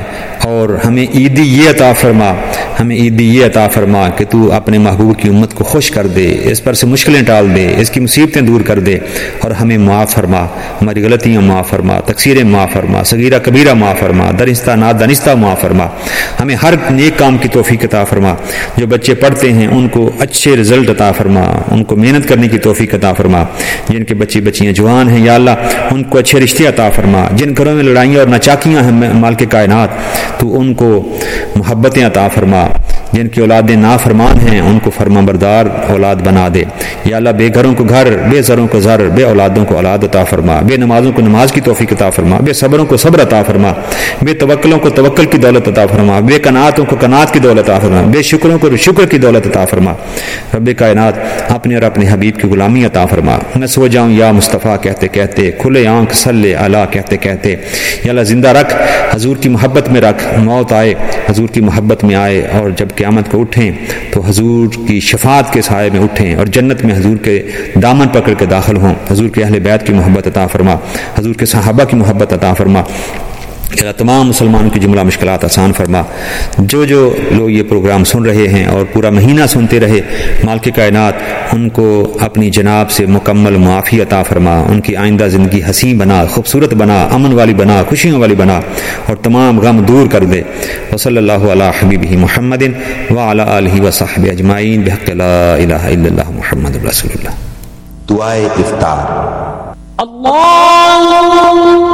اور ہمیں عیدی یہ عطا فرما، ہمیں عیدی یہ عطا فرما کہ تو اپنے محبوب کی امت کو خوش کر دے، اس پر سے مشکلیں ٹال دے، اس کی مصیبتیں دور کر دے، اور ہمیں معاف فرما، ہماری غلطیاں معاف فرما، تقصیریں معاف فرما، صغیرہ کبیرہ معاف فرما، دانستہ نادانستہ معاف فرما، ہمیں ہر نیک کام کی توفیق عطا فرما، جو بچے پڑھتے ہیں ان کو اچھے رزلٹ عطا فرما، ان کو محنت کرنے کی توفیق عطا فرما، جن کے بچے بچیاں جوان ہیں یا اللہ ان کو اچھے رشتے عطا فرما، جن گھروں میں لڑائیاں اور ناچاکیاں ہیں مالک کائنات تو ان کو محبتیں عطا فرما، جن کی اولادیں نافرمان ہیں ان کو فرما بردار اولاد بنا دے یا اللہ، بے گھروں کو گھر، بے زروں کو زر، بے اولادوں کو اولاد عطا فرما، بے نمازوں کو نماز کی توفیق عطا فرما، بے صبروں کو صبر عطا فرما، بے توکلوں کو توکل کی دولت عطا فرما، بے قناعتوں کو قناعت کی دولت عطا فرما، بے شکروں کو شکر کی دولت عطا فرما۔ رب کائنات اپنے اور اپنے حبیب کی غلامی عطا فرما۔ میں سو جاؤں یا مصطفیٰ کہتے کہتے، کھلے آنکھ صلی علی کہتے کہتے، یا اللہ زندہ رکھ، حضور کی محبت میں رکھ، موت آئے حضور کی محبت میں آئے، اور جب قیامت کو اٹھیں تو حضور کی شفاعت کے سائے میں اٹھیں اور جنت میں حضور کے دامن پکڑ کے داخل ہوں۔ حضور کے اہل بیت کی محبت عطا فرما، حضور کے صحابہ کی محبت عطا فرما۔ اللہ تمام مسلمانوں کی جملہ مشکلات آسان فرما۔ جو لوگ یہ پروگرام سن رہے ہیں اور پورا مہینہ سنتے رہے، مالک کائنات ان کو اپنی جناب سے مکمل معافی عطا فرما، ان کی آئندہ زندگی حسین بنا، خوبصورت بنا، امن والی بنا، خوشیوں والی بنا، اور تمام غم دور کر دے۔ وصلی اللہ علی حبیبہ محمد وعلی آلہ وصحبہ اجمعین بحق لا الہ الا اللہ محمد رسول اللہ۔ دعائے افطار۔ اللهم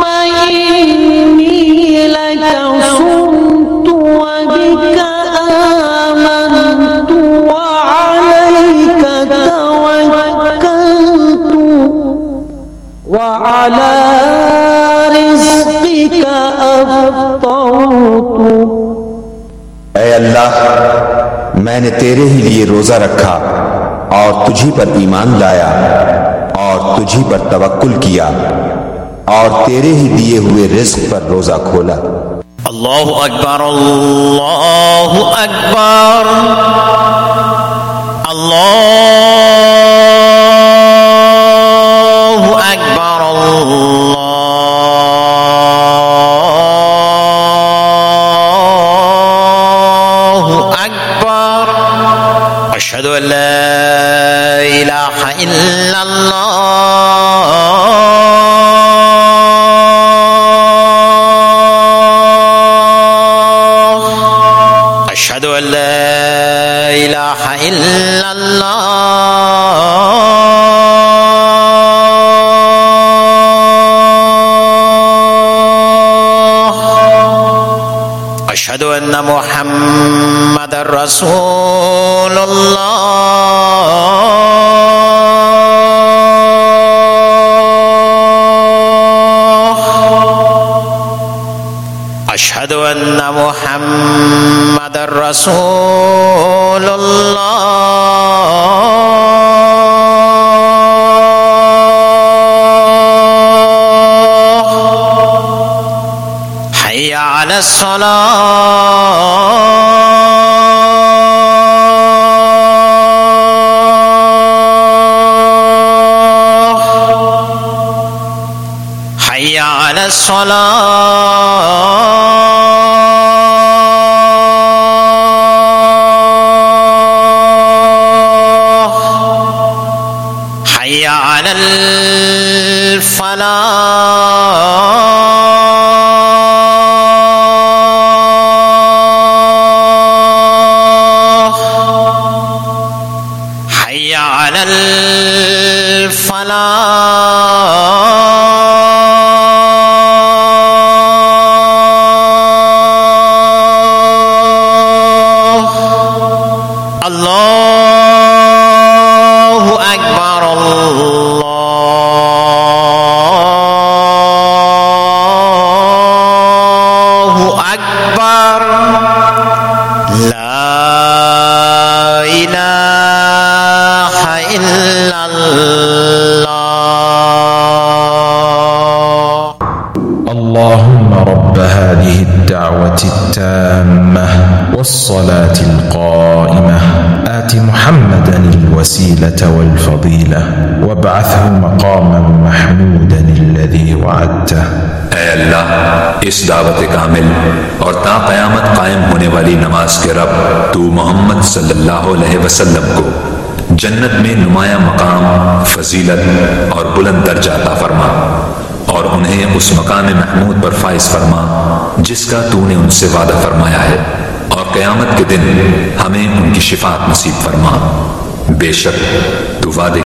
إني لك صمت وبك آمنت وعليك توكلت وعلى رزقك أفطرت۔ اے اللہ، میں نے تیرے ہی لیے روزہ رکھا اور تجھی پر ایمان لایا اور تجھی پر توکل کیا اور تیرے ہی دیے ہوئے رزق پر روزہ کھولا۔ اللہ اکبر، اللہ اکبر، اللہ اکبر، اللہ اکبر، اشہد ان لا الہ الا اللہ، اشہد ان لا الہ الا اللہ، اشہد ان محمد رسول اللہ، اشہد ان محمد رسول اللہ، حی علی الصلاۃ، حی علی الصلاۃ، حی علی الفلاح، حی علی الفلاح۔ اللہ اکبر، اللہ اکبر، لا الہ الا اللہ۔ اللهم رب هذه الدعوة التامة والصلاة القائمة آت محمدا الوسيلة العزة والفضيلة وابعثه مقاما محمودا الذي وعدته. اے اللہ، اس دعوت کامل اور تا قیامت قائم ہونے والی نماز کے رب، تو محمد صلی اللہ علیہ وسلم کو جنت میں نمایاں مقام، فضیلت اور بلند درجہ عطا فرما، اور انہیں اس مقام محمود پر فائز فرما جس کا تو نے ان سے وعدہ فرمایا ہے، اور قیامت کے دن ہمیں ان کی شفاعت نصیب فرما. بے شک تو وعدے